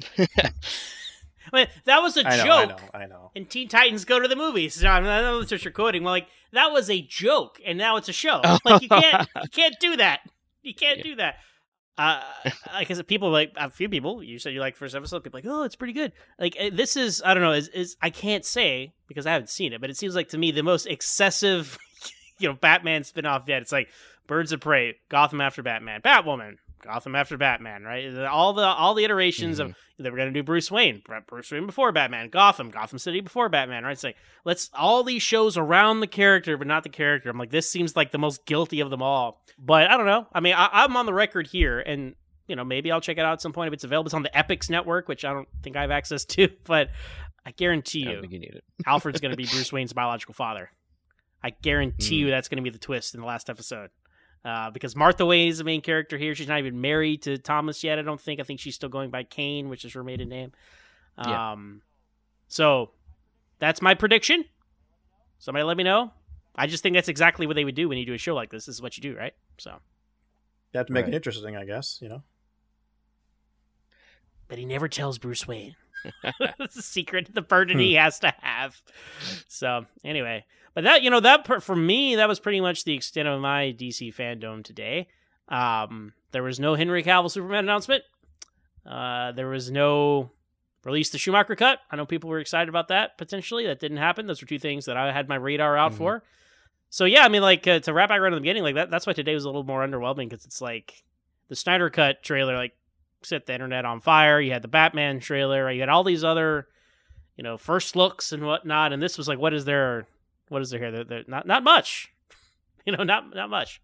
B: Wait, that was a
C: I know,
B: joke.
C: I know, I know.
B: And Teen Titans Go to the Movies. I know that's what you're quoting. Well, like that was a joke, and now it's a show. Like you can't, you can't do that. You can't
D: Yeah.
B: do that. Uh, like I said, people like a few people. You said you liked the first episode. People are like, oh, it's pretty good. Like uh, this is, I don't know. Is is I can't say because I haven't seen it, but it seems like to me the most excessive, you know, Batman spinoff yet. It's like Birds of Prey, Gotham after Batman, Batwoman, Gotham after Batman, right? All the all the iterations
D: Mhm.
B: of they were going to do Bruce Wayne, Bruce Wayne before Batman, Gotham, Gotham City before Batman, right? It's like let's all these shows around the character, but not the character. I'm like, this seems like the most guilty of them all. But I don't know. I mean, I, I'm on the record here, and you know, maybe I'll check it out at some point if it's available. It's on the Epix network, which I don't think I have access to, but I guarantee
D: I don't
B: you,
D: think you need it.
B: Alfred's going to be Bruce Wayne's biological father. I guarantee
D: Mm.
B: you that's going to be the twist in the last episode. Uh, because Martha Wayne is the main character here. She's not even married to Thomas yet, I don't think. I think she's still going by Kane, which is her maiden name.
D: Yeah.
B: Um, so that's my prediction. Somebody let me know. I just think that's exactly what they would do when you do a show like this. This is what you do, right? So,
C: You have to make
D: Right.
C: it interesting, I guess, you know?
B: but he never tells Bruce Wayne. That's a secret, the burden he has to have. So anyway, but that, you know, that per- for me, that was pretty much the extent of my D C fandom today. Um, there was no Henry Cavill Superman announcement. Uh, there was no release the Schumacher cut. I know people were excited about that potentially. That didn't happen. Those were two things that I had my radar out
D: Mhm.
B: for. So yeah, I mean, like uh, to wrap back around in the beginning, like that. That's why today was a little more underwhelming because it's like the Snyder Cut trailer, like set the internet on fire. You had the Batman trailer. You had all these other, you know, first looks and whatnot. And this was like, what is there? What is there here? There, there, not not much. You know, not not much.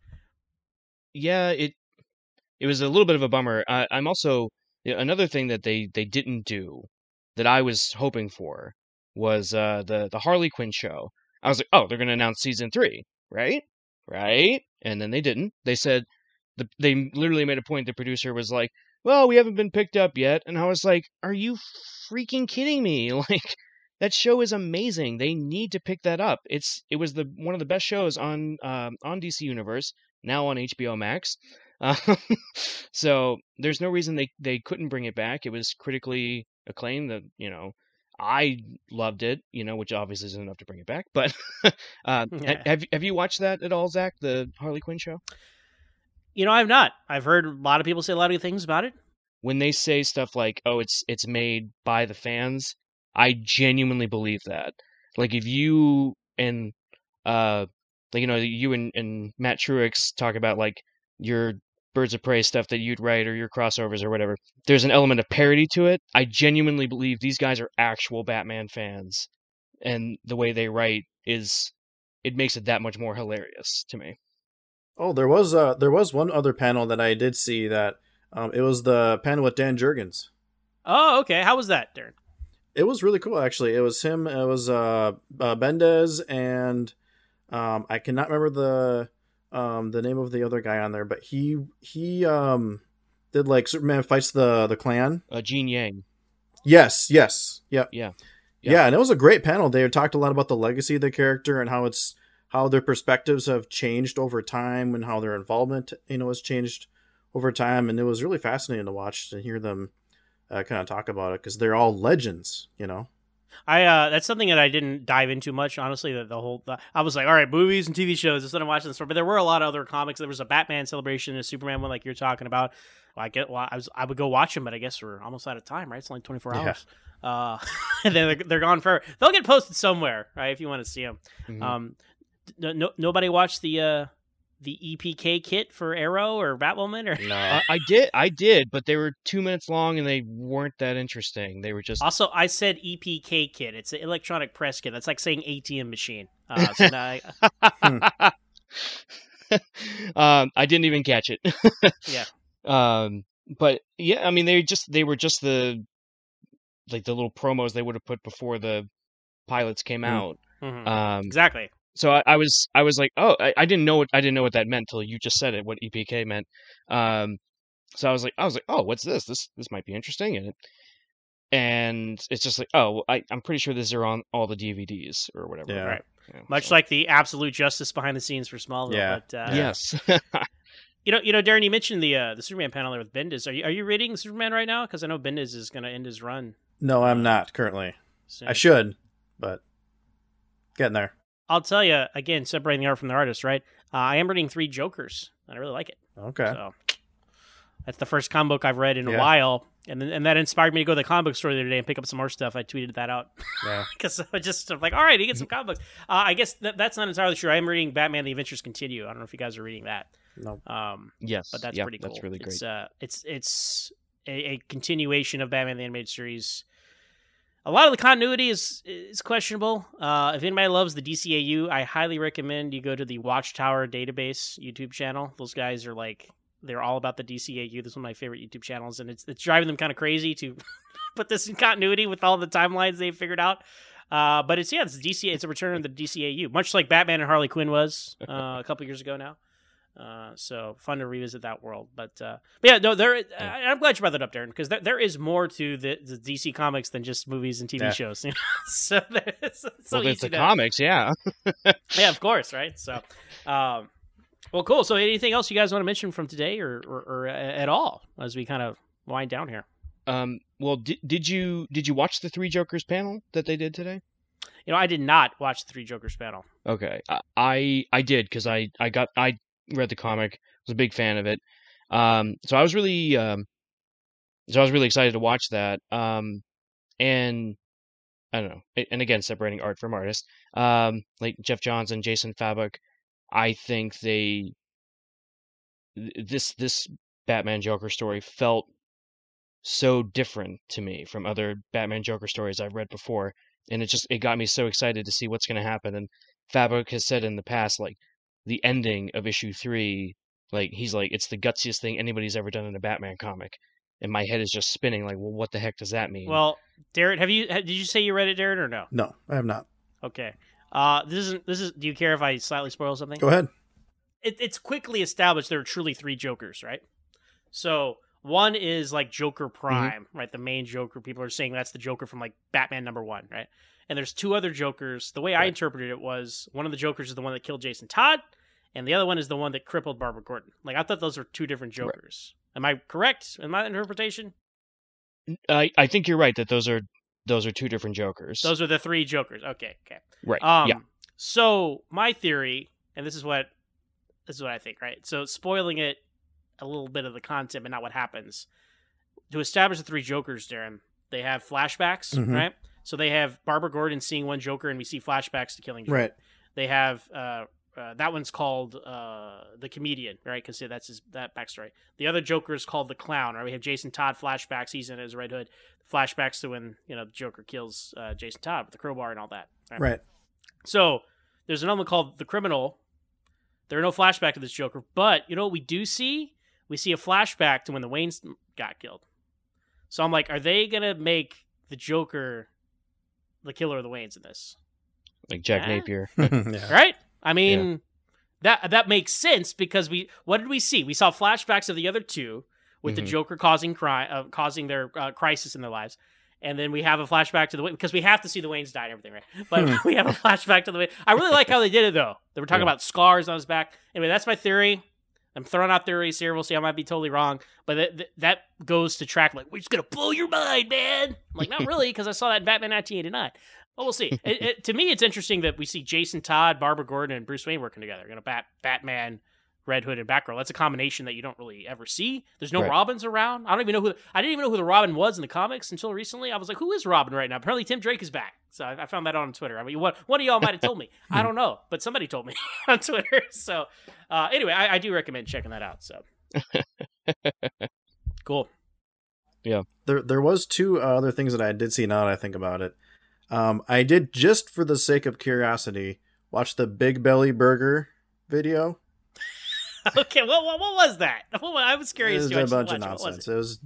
D: Yeah, it it was a little bit of a bummer. I, I'm also yeah, another thing that they they didn't do that I was hoping for was uh, the the Harley Quinn show. I was like, oh, they're going to announce season three, right? Right? And then they didn't. They said the they literally made a point. The producer was like, well, we haven't been picked up yet, and I was like, are you freaking kidding me? Like that show is amazing. They need to pick that up. It's it was the one of the best shows on um, on D C Universe, now on H B O Max. Um, so there's no reason they, they couldn't bring it back. It was critically acclaimed. That you know, I loved it. You know, which obviously isn't enough to bring it back. But uh, ha-
B: Yeah.
D: have have you watched that at all, Zach? The Harley Quinn show?
B: You know, I've not. I've heard a lot of people say a lot of good things about it.
D: When they say stuff like, "Oh, it's it's made by the fans," I genuinely believe that. Like if you and uh, like you know, you and, and Matt Truex talk about like your Birds of Prey stuff that you'd write or your crossovers or whatever. There's an element of parody to it. I genuinely believe these guys are actual Batman fans, and the way they write is it makes it that much more hilarious to me.
C: Oh, there was uh there was one other panel that I did see that um it was the panel with Dan Jurgens.
B: Oh, okay. How was that, Darren?
C: It was really cool actually. It was him, it was uh, uh Bendez and um I cannot remember the um the name of the other guy on there, but he he um did like Superman fights the the Klan.
D: Uh, Gene Yang.
C: Yes, yes. Yep.
D: Yeah.
C: Yeah.
D: Yeah.
C: And it was a great panel. They talked a lot about the legacy of the character and how it's how their perspectives have changed over time and how their involvement, you know, has changed over time. And it was really fascinating to watch to hear them uh, kind of talk about it because they're all legends, you know.
B: I uh, that's something that I didn't dive into much, honestly. The, the whole the, I was like, all right, movies and T V shows instead of watching the story. But there were a lot of other comics. There was a Batman celebration, a Superman one, like you're talking about. Well, I get. Well, I was. I would go watch them, but I guess we're almost out of time, right? It's only twenty four
C: Yeah.
B: hours. Uh, and then they're, they're gone forever. They'll get posted somewhere, right? If you want to see them.
D: Mhm.
B: Um, no, no, nobody watched the uh, the E P K kit for Arrow or Batwoman or.
C: No.
D: Uh, I did, I did, but they were two minutes long and they weren't that interesting. They were just
B: Also, I said E P K kit. It's an electronic press kit. That's like saying A T M machine. Uh, so now I,
D: um, I didn't even catch it.
B: Yeah.
D: Um, but yeah, I mean, they just they were just the like the little promos they would have put before the pilots came
C: Mm.
D: out.
B: Mhm.
D: Um,
B: exactly.
D: so I, I was I was like, oh, I, I didn't know what I didn't know what that meant till you just said it. What E P K meant. Um, so I was like, I was like, oh, what's this? This this might be interesting. And it, and it's just like, oh, well, I I'm pretty sure these are on all the D V Ds or whatever.
C: Yeah.
B: Right.
D: You know,
B: Much
D: so-
B: like the absolute justice behind the scenes for Smallville.
C: Yeah.
B: But, uh,
D: yes.
B: You know, you know, Darren, you mentioned the uh, the Superman panel there with Bendis. Are you are you reading Superman right now? Because I know Bendis is going to end his run
C: No, I'm not currently.
B: soon.
C: I should, but getting there.
B: I'll tell you again, separating the art from the artist. Right? Uh, I am reading Three Jokers, and I really like it.
C: Okay.
B: So that's the first comic book I've read in a
C: Yeah.
B: while, and then, and that inspired me to go to the comic book store the other day and pick up some more stuff. I tweeted that out
C: Yeah.
B: because I just I'm like, all right, you get some comic books. Uh, I guess that, that's not entirely true. I am reading Batman: The Adventures Continue. I don't know if you guys are reading that.
C: No.
B: Um,
D: yes.
B: but that's
D: yeah,
B: pretty cool.
D: That's really great.
B: It's uh, it's it's a, a continuation of Batman the Animated Series. A lot of the continuity is is questionable. Uh, if anybody loves the D C A U, I highly recommend you go to the Watchtower Database YouTube channel. Those guys are like they're all about the D C A U. This is one of my favorite YouTube channels, and it's it's driving them kind of crazy to put this in continuity with all the timelines they've figured out. Uh, but it's yeah, it's D C. It's a return of the D C A U, much like Batman and Harley Quinn was uh, a couple years ago now. Uh, so fun to revisit that world, but, uh, but yeah, no, there. I, I'm glad you brought that up, Darren, because there, there is more to the, the D C comics than just movies and T V
C: Yeah.
B: shows. You know? so there's- it's so
D: well,
B: easy
D: it's the
B: to,
D: comics, yeah.
B: yeah, of course, right? So, um, well, cool. So, anything else you guys want to mention from today, or, or, or at all, as we kind of wind down here?
D: Um, well, did did you did you watch the Three Jokers panel that they did today?
B: You know, I did not watch the Three Jokers panel.
D: Okay, I I, I did because I I got I read the comic, was a big fan of it. Um, so I was really um, so I was really excited to watch that. Um, and I don't know, a- and again, separating art from artist. Um, like Jeff Johns and Jason Fabok, I think they th- this this Batman Joker story felt so different to me from other Batman Joker stories I've read before, and it just it got me so excited to see what's going to happen. And Fabok has said in the past, like the ending of issue three, like he's like it's the gutsiest thing anybody's ever done in a Batman comic, and my head is just spinning. Like, well, what the heck does that mean?
B: Well, Darren, have you? Did you say you read it, Darren, or no?
C: No, I have not.
B: Okay. Uh, this isn't. This is. Do you care if I slightly spoil something?
C: Go ahead.
B: It, it's quickly established there are truly three Jokers, right? So one is like Joker Prime, right? The main Joker. People are saying that's the Joker from like Batman number one, right? And there's two other Jokers. The way I
C: Right.
B: interpreted it was one of the Jokers is the one that killed Jason Todd, and the other one is the one that crippled Barbara Gordon. Like I thought those were two different Jokers. Am I correct in my interpretation?
D: I I think you're right that those are those are two different Jokers.
B: Those are the three Jokers. Okay, okay.
D: right?
B: Um,
D: yeah.
B: So my theory, and this is what this is what I think, right? So spoiling it a little bit of the content, but not what happens. To establish the three Jokers, Darren, they have flashbacks,
C: Mhm.
B: right? So they have Barbara Gordon seeing one Joker, and we see flashbacks to Killing Joke.
C: Right.
B: They have uh, uh, that one's called uh, the Comedian, right? Because that's his that backstory. The other Joker is called the Clown, right? We have Jason Todd flashbacks. He's in it as Red Hood. Flashbacks to when you know the Joker kills uh, Jason Todd with the crowbar and all that. Right?
C: Right.
B: So there's another one called The Criminal. There are no flashback to this Joker, but you know what we do see? We see a flashback to when the Waynes got killed. So I'm like, are they gonna make the Joker the killer of the Waynes in this?
D: Like Jack
B: Ah.
D: Napier.
C: yeah.
B: Right? I mean, that that makes sense because we what did we see? We saw flashbacks of the other two with the
D: Mhm.
B: Joker causing cri- uh, causing their uh, crisis in their lives. And then we have a flashback to the because we have to see the Waynes die and everything, right? But we have a flashback to the Waynes. I really like how they did it though. They were talking
D: Yeah.
B: about scars on his back. Anyway, that's my theory. I'm throwing out theories here. We'll see. I might be totally wrong, but that, that, that goes to track like we're just gonna blow your mind, man. I'm like, not really, because I saw that in Batman nineteen eighty-nine. Well, we'll see. it, it, to me, it's interesting that we see Jason Todd, Barbara Gordon, and Bruce Wayne working together. You know, Bat Batman Red Hood and Batgirl. That's a combination that you don't really ever see. There's no
D: Right.
B: Robins around. I don't even know who. I didn't even know who the Robin was in the comics until recently. I was like, who is Robin right now? Apparently, Tim Drake is back. So I, I found that on Twitter. I mean, what one of y'all might have told me. I don't know, but somebody told me on Twitter. So uh, anyway, I, I do recommend checking that out. So cool.
C: There, there was two other things that I did see now that I think about it. Um, I did, just for the sake of curiosity, watch the Big Belly Burger video.
B: Okay, what, what what was that? What, I was
C: It
B: curious.
C: was
B: to
C: a bunch
B: watch
C: of
B: it. What was
C: nonsense. It was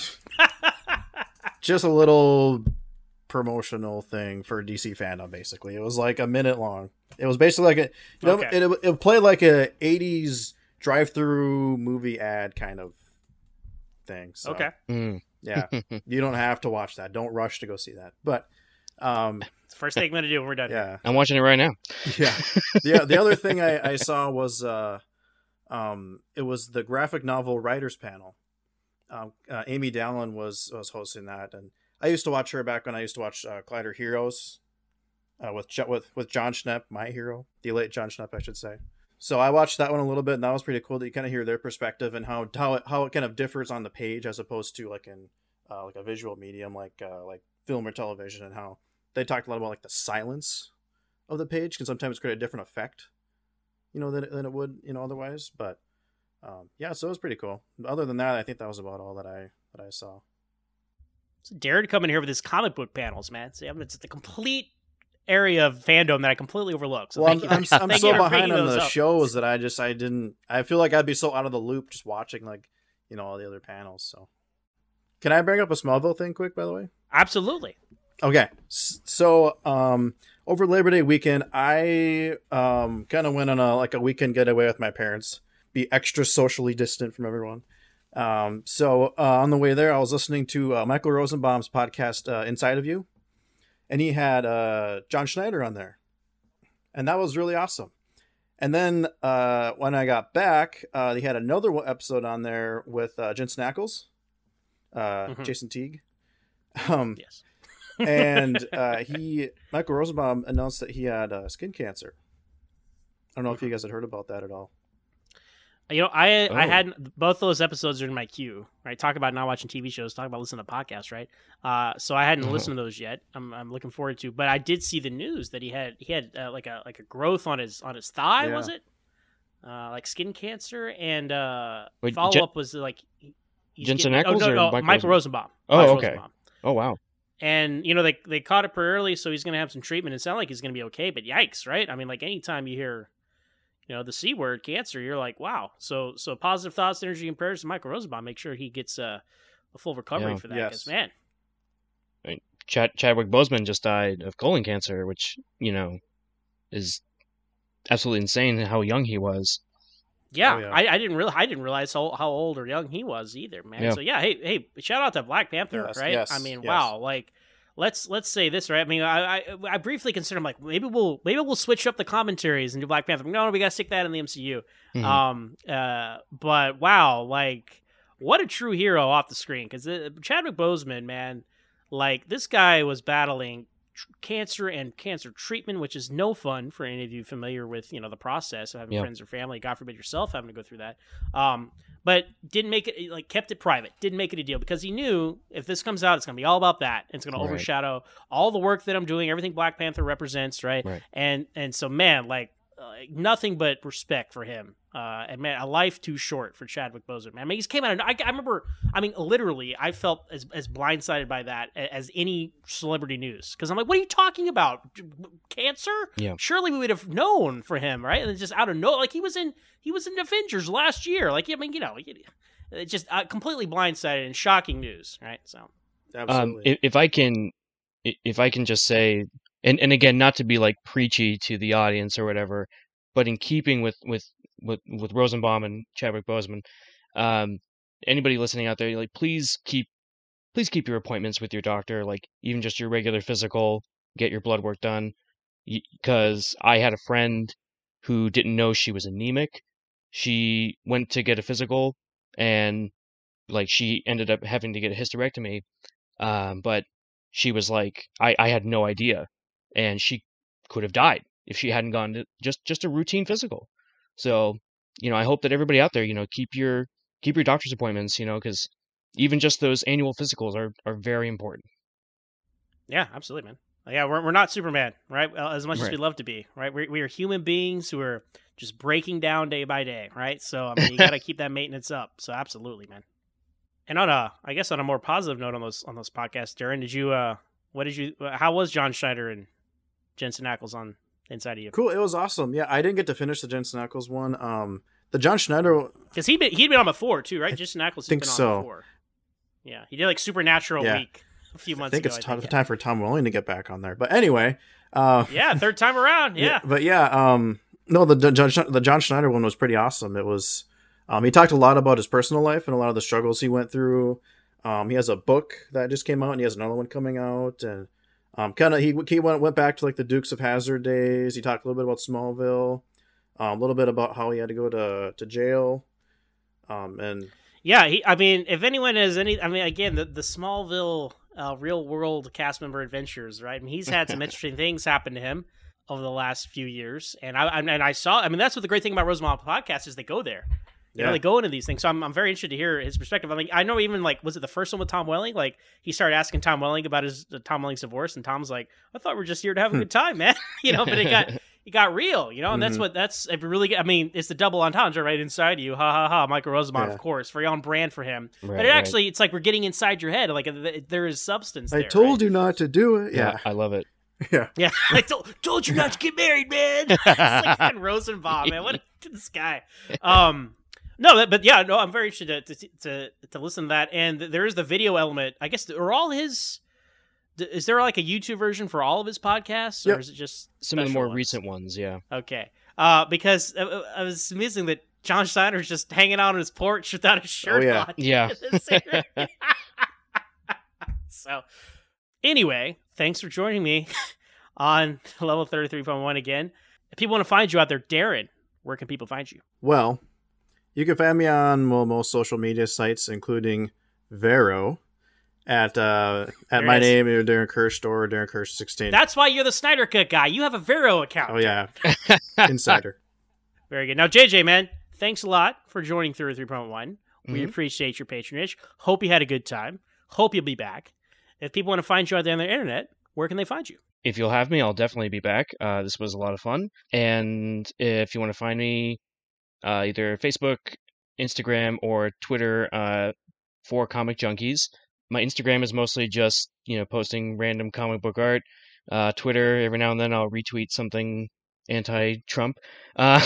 C: just a little promotional thing for D C fandom. Basically, it was like a minute long. It was basically like a, you know,
B: Okay.
C: it, it it played like a eighties drive-through movie ad kind of thing. So,
B: Okay,
D: Mm.
C: yeah, you don't have to watch that. Don't rush to go see that. But um,
B: it's the first thing I'm gonna do when we're done.
C: yeah,
D: I'm watching it right now.
C: yeah. the The other thing I, I saw was uh, um, it was the graphic novel writers panel. Um, uh, Amy Dallin was was hosting that, and I used to watch her back when I used to watch uh, Collider Heroes uh, with Jo- with with John Schnepp, my hero, the late John Schnepp, I should say. So I watched that one a little bit, and that was pretty cool. That you kind of hear their perspective and how how it, how it kind of differs on the page as opposed to like in uh, like a visual medium like uh, like film or television, and how they talked a lot about like the silence of the page can sometimes create a different effect, you know, than it, than it would, you know, otherwise. But um, yeah, so it was pretty cool. Other than that, I think that was about all that I that I saw.
B: So Darren to come in here with his comic book panels, man. See, I'm, it's the complete area of fandom that I completely overlooked. So
C: Well,
B: thank
C: I'm,
B: you
C: I'm,
B: for,
C: I'm
B: thank
C: so
B: you for
C: behind
B: bringing
C: on
B: those
C: the
B: up.
C: shows that I just I didn't. I feel like I'd be so out of the loop just watching like, you know, all the other panels. So, can I bring up a Smallville thing quick, by the way?
B: Absolutely.
C: Okay, S- so um, over Labor Day weekend, I um kind of went on a like a weekend getaway with my parents, be extra socially distant from everyone. Um, so uh, on the way there, I was listening to uh, Michael Rosenbaum's podcast, uh, Inside of You, and he had uh, John Schneider on there, and that was really awesome. And then uh, when I got back, uh, he had another one- episode on there with uh, Jensen Ackles, uh,
B: Mhm.
C: Jason Teague. Um,
B: Yes.
C: and uh, he Michael Rosenbaum announced that he had uh, skin cancer. I don't know if you guys had heard about that at all.
B: You know, I I
D: Oh.
B: had both those episodes are in my queue. Right, talk about not watching T V shows, talk about listening to podcasts. Right, uh, so I hadn't
D: Uh-huh.
B: listened to those yet. I'm I'm looking forward to, but I did see the news that he had he had uh, like a like a growth on his on his thigh.
C: Yeah.
B: Was it uh, like skin cancer? And uh,
D: Wait,
B: follow
D: Jen-
B: up was like he- he's
D: Jensen
B: getting-
D: Ackles
B: oh, no,
D: or
B: no,
D: Michael
B: Michael Rosenbaum.
D: Oh,
B: Michael
D: okay.
B: Rosenbaum.
D: Oh wow.
B: And you know they they caught it pretty early, so he's going to have some treatment. It sounds like he's going to be okay, but yikes, right? I mean, like anytime you hear, you know, the C word, cancer, you're like, wow. So so positive thoughts, energy, and prayers to Michael Rosenbaum. Make sure he gets uh, a full recovery
D: Yeah.
B: for that.
C: Yes.
B: 'Cause, man,
D: Chad- Chadwick Boseman just died of colon cancer, which you know is absolutely insane how young he was.
B: yeah,
C: Oh, yeah.
B: I, I didn't really I didn't realize how, how old or young he was either, man.
D: Yeah.
B: So yeah, hey hey, shout out to Black Panther,
C: Yes,
B: right?
C: yes,
B: I mean,
C: yes.
B: wow, like. Let's let's say this, right? I mean, I I, I briefly considered, I'm like, maybe we'll maybe we'll switch up the commentaries and do Black Panther. No, no, we gotta stick that in the M C U.
D: Mhm.
B: Um, uh, but wow, like what a true hero off the screen, because Chadwick Boseman, man, like this guy was battling tr- cancer and cancer treatment, which is no fun for any of you familiar with, you know, the process of having
D: Yeah.
B: friends or family. God forbid yourself having to go through that. Um, but didn't make it, like kept it private, didn't make it a deal, because he knew if this comes out, it's gonna be all about that. It's gonna
D: Right.
B: overshadow all the work that I'm doing, everything Black Panther represents, right?
D: Right.
B: And and so, man, like. Uh, nothing but respect for him. Uh, and man, a life too short for Chadwick Boseman. Man, I mean, he came out. Of, I, I remember. I mean, literally, I felt as as blindsided by that a- as any celebrity news, because I'm like, what are you talking about? Cancer?
D: Yeah.
B: Surely we would have known for him, right? And it's just out of no, like he was in he was in Avengers last year. Like, I mean, you know, it just uh, completely blindsided and shocking news, right? So
D: Um,
C: Absolutely.
D: if, if I can, if I can just say, and, and again, not to be like preachy to the audience or whatever, but in keeping with with with, with Rosenbaum and Chadwick Boseman, um, anybody listening out there, like please keep please keep your appointments with your doctor, like even just your regular physical, get your blood work done, because I had a friend who didn't know she was anemic. She went to get a physical, and like she ended up having to get a hysterectomy, um, but she was like, I, I had no idea, and she could have died if she hadn't gone to just just a routine physical. So you know, I hope that everybody out there, you know, keep your keep your doctor's appointments, you know, because even just those annual physicals are are very important.
B: Yeah, absolutely, man. Yeah, we're we're not Superman, right? As much
D: Right.
B: as we love to be, right? We we are human beings who are just breaking down day by day, right? So I mean, you got to keep that maintenance up. So absolutely, man. And on a, I guess on a more positive note on those on those podcasts, Darren, did you uh, what did you, how was John Schneider and Jensen Ackles on Inside of You?
C: Cool. It was awesome. Yeah, I didn't get to finish the Jensen Ackles one. Um, the John Schneider,
B: Because he been he'd been on before too, right? Jensen Ackles has
C: think
B: been on
C: so.
B: before. Yeah, he did like Supernatural
C: Yeah.
B: week a few
C: I
B: months
C: think
B: ago.
C: it's
B: I
C: t-
B: think,
C: time for Tom Welling to get back on there. But anyway, uh,
B: yeah. yeah, third time around. Yeah.
C: but yeah, um, no, the, the John the John Schneider one was pretty awesome. It was, um, he talked a lot about his personal life and a lot of the struggles he went through. Um, he has a book that just came out, and he has another one coming out, and um, kind of he he went went back to like the Dukes of Hazzard days. He talked a little bit about Smallville, um, a little bit about how he had to go to to jail, um, and
B: Yeah, he, I mean, if anyone has any, I mean, again, the, the Smallville uh, real world cast member adventures, right? I mean, he's had some interesting things happen to him over the last few years. And I, I and I saw, I mean, that's what the great thing about Rosenbaum podcast is they go there. You know,
C: Yeah.
B: they go into these things. So I'm, I'm very interested to hear his perspective. I mean, I know even like, was it the first one with Tom Welling? Like he started asking Tom Welling about his uh, Tom Welling's divorce, and Tom's like, I thought we are just here to have a good time, man. you know, but it got it got real, you know, and that's
C: Mhm.
B: what that's it really. I mean, it's the double entendre right inside you. Ha ha ha. Michael Rosenbaum,
C: Yeah.
B: of course, very on brand for him.
D: Right,
B: but it
D: right.
B: actually, it's like we're getting inside your head. Like uh, there is substance.
C: I
B: there,
C: told
B: right?
C: you not to do it.
D: Yeah,
C: Yeah,
D: I love it.
C: yeah.
B: Yeah, I told, told you not to get married, man. it's like fucking Rosenbaum, man. What to this guy? Um, no, but, but yeah, no, I'm very interested to, to to to listen to that. And there is the video element. I guess are all his. Is there like a YouTube version for all of his podcasts, or
C: Yep.
B: is it just
D: Some of the
B: special
D: more
B: ones?
D: recent ones, yeah.
B: Okay, uh, because I, I was missing that John Schneider's just hanging out on his porch without his shirt
C: Oh, yeah.
B: on.
D: Yeah.
B: So, anyway, thanks for joining me on Level thirty-three point one again. If people want to find you out there, Darren, where can people find you?
C: Well, you can find me on well, most social media sites, including Vero, at uh, at
B: There
C: my
B: it is.
C: name, or Darren Kirsch or Darren Kirsch sixteen.
B: That's why you're the Snyder Cut guy. You have a Vero account.
C: Oh yeah, Insider.
B: Very good. Now, J J, man, thanks a lot for joining thirty-three point one. We
D: Mhm.
B: appreciate your patronage. Hope you had a good time. Hope you'll be back. If people want to find you out there on the internet, where can they find you?
D: If you'll have me, I'll definitely be back. Uh, this was a lot of fun. And if you want to find me, uh, either Facebook, Instagram, or Twitter, uh, for Comic Junkies. My Instagram is mostly just, you know, posting random comic book art. Uh, Twitter, every now and then I'll retweet something anti-Trump. Uh,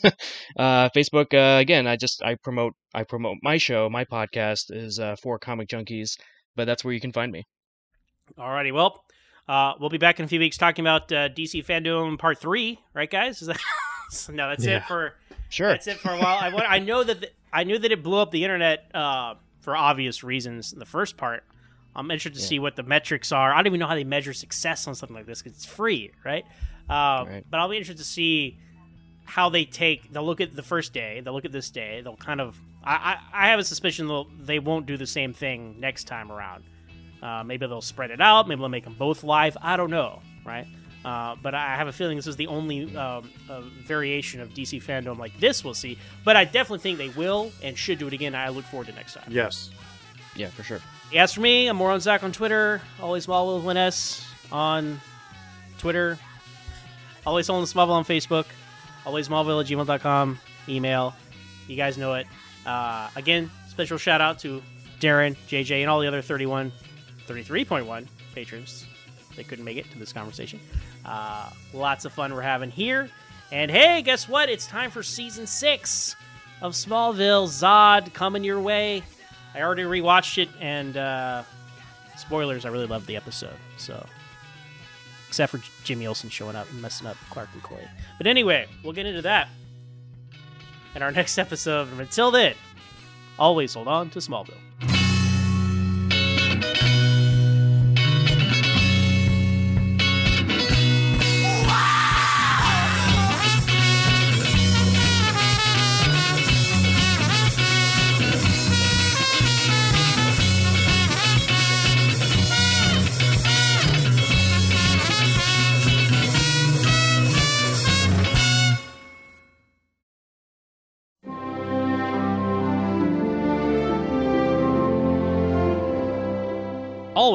D: uh, Facebook, uh, again, I just I promote I promote my show, my podcast is uh, for Comic Junkies, but that's where you can find me.
B: Alrighty, well, uh, we'll be back in a few weeks talking about uh, D C Fandom Part Three, right, guys? Is that... so, no, that's
C: Yeah.
B: it for
D: Sure.
B: that's it for a while. I, want- I know that the, I knew that it blew up the internet uh, for obvious reasons in the first part. I'm interested to
D: Yeah.
B: see what the metrics are. I don't even know how they measure success on something like this because it's free, right? Uh,
D: Right.
B: But I'll be interested to see how they take. They'll look at the first day. They'll look at this day. They'll kind of. I I, I have a suspicion they'll they won't do the same thing next time around. Uh, maybe they'll spread it out. Maybe they'll make them both live. I don't know, right? Uh, but I have a feeling this is the only um, uh, variation of D C fandom like this we'll see. But I definitely think they will and should do it again. I look forward to next time.
C: Yes.
D: Yeah, for sure.
B: As for me, I'm more on Zach on Twitter. Always Small with one S on Twitter. Always on the Smallville on Facebook. Always smallville at gmail dot com. Email. You guys know it. Uh, again, special shout out to Darren, J J, and all the other thirty-one, thirty-three point one patrons. They couldn't make it to this conversation. Uh, lots of fun we're having here. And hey, guess what? It's time for season six of Smallville. Zod coming your way. I already rewatched it, and uh, spoilers, I really loved the episode. So, except for Jimmy Olsen showing up and messing up Clark and Clay. But anyway, we'll get into that in our next episode. And until then, always hold on to Smallville.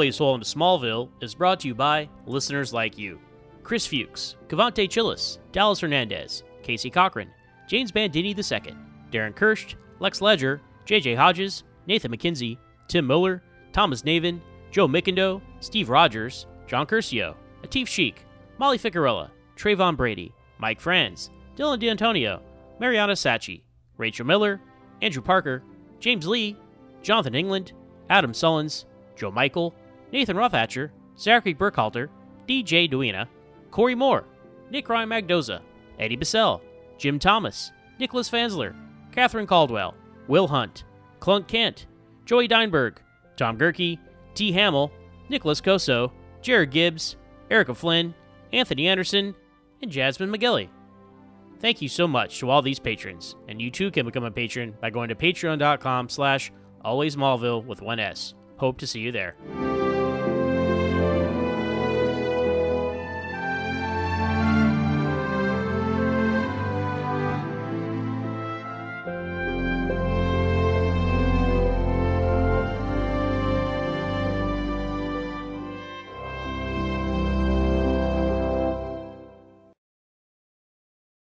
B: Always Hold On to Smallville is brought to you by listeners like you. Chris Fuchs, Cavante Chillis, Dallas Hernandez, Casey Cochran, James Bandini the Second, Darren Kirsch, Lex Ledger, J J Hodges, Nathan McKenzie, Tim Miller, Thomas Navin, Joe Mickendo, Steve Rogers, John Curcio, Atif Sheik, Molly Ficarella, Trayvon Brady, Mike Franz, Dylan D'Antonio, Mariana Sacchi, Rachel Miller, Andrew Parker, James Lee, Jonathan England, Adam Sullins, Joe Michael, Nathan Rothhatcher, Zachary Burkhalter, D J Duena, Corey Moore, Nick Ryan Magdoza, Eddie Bissell, Jim Thomas, Nicholas Fansler, Catherine Caldwell, Will Hunt, Clunk Kent, Joey Deinberg, Tom Gerke, T. Hamill, Nicholas Coso, Jared Gibbs, Erica Flynn, Anthony Anderson, and Jasmine McGilly. Thank you so much to all these patrons, and you too can become a patron by going to patreon.com slash alwaysmallville with one S. Hope to see you there.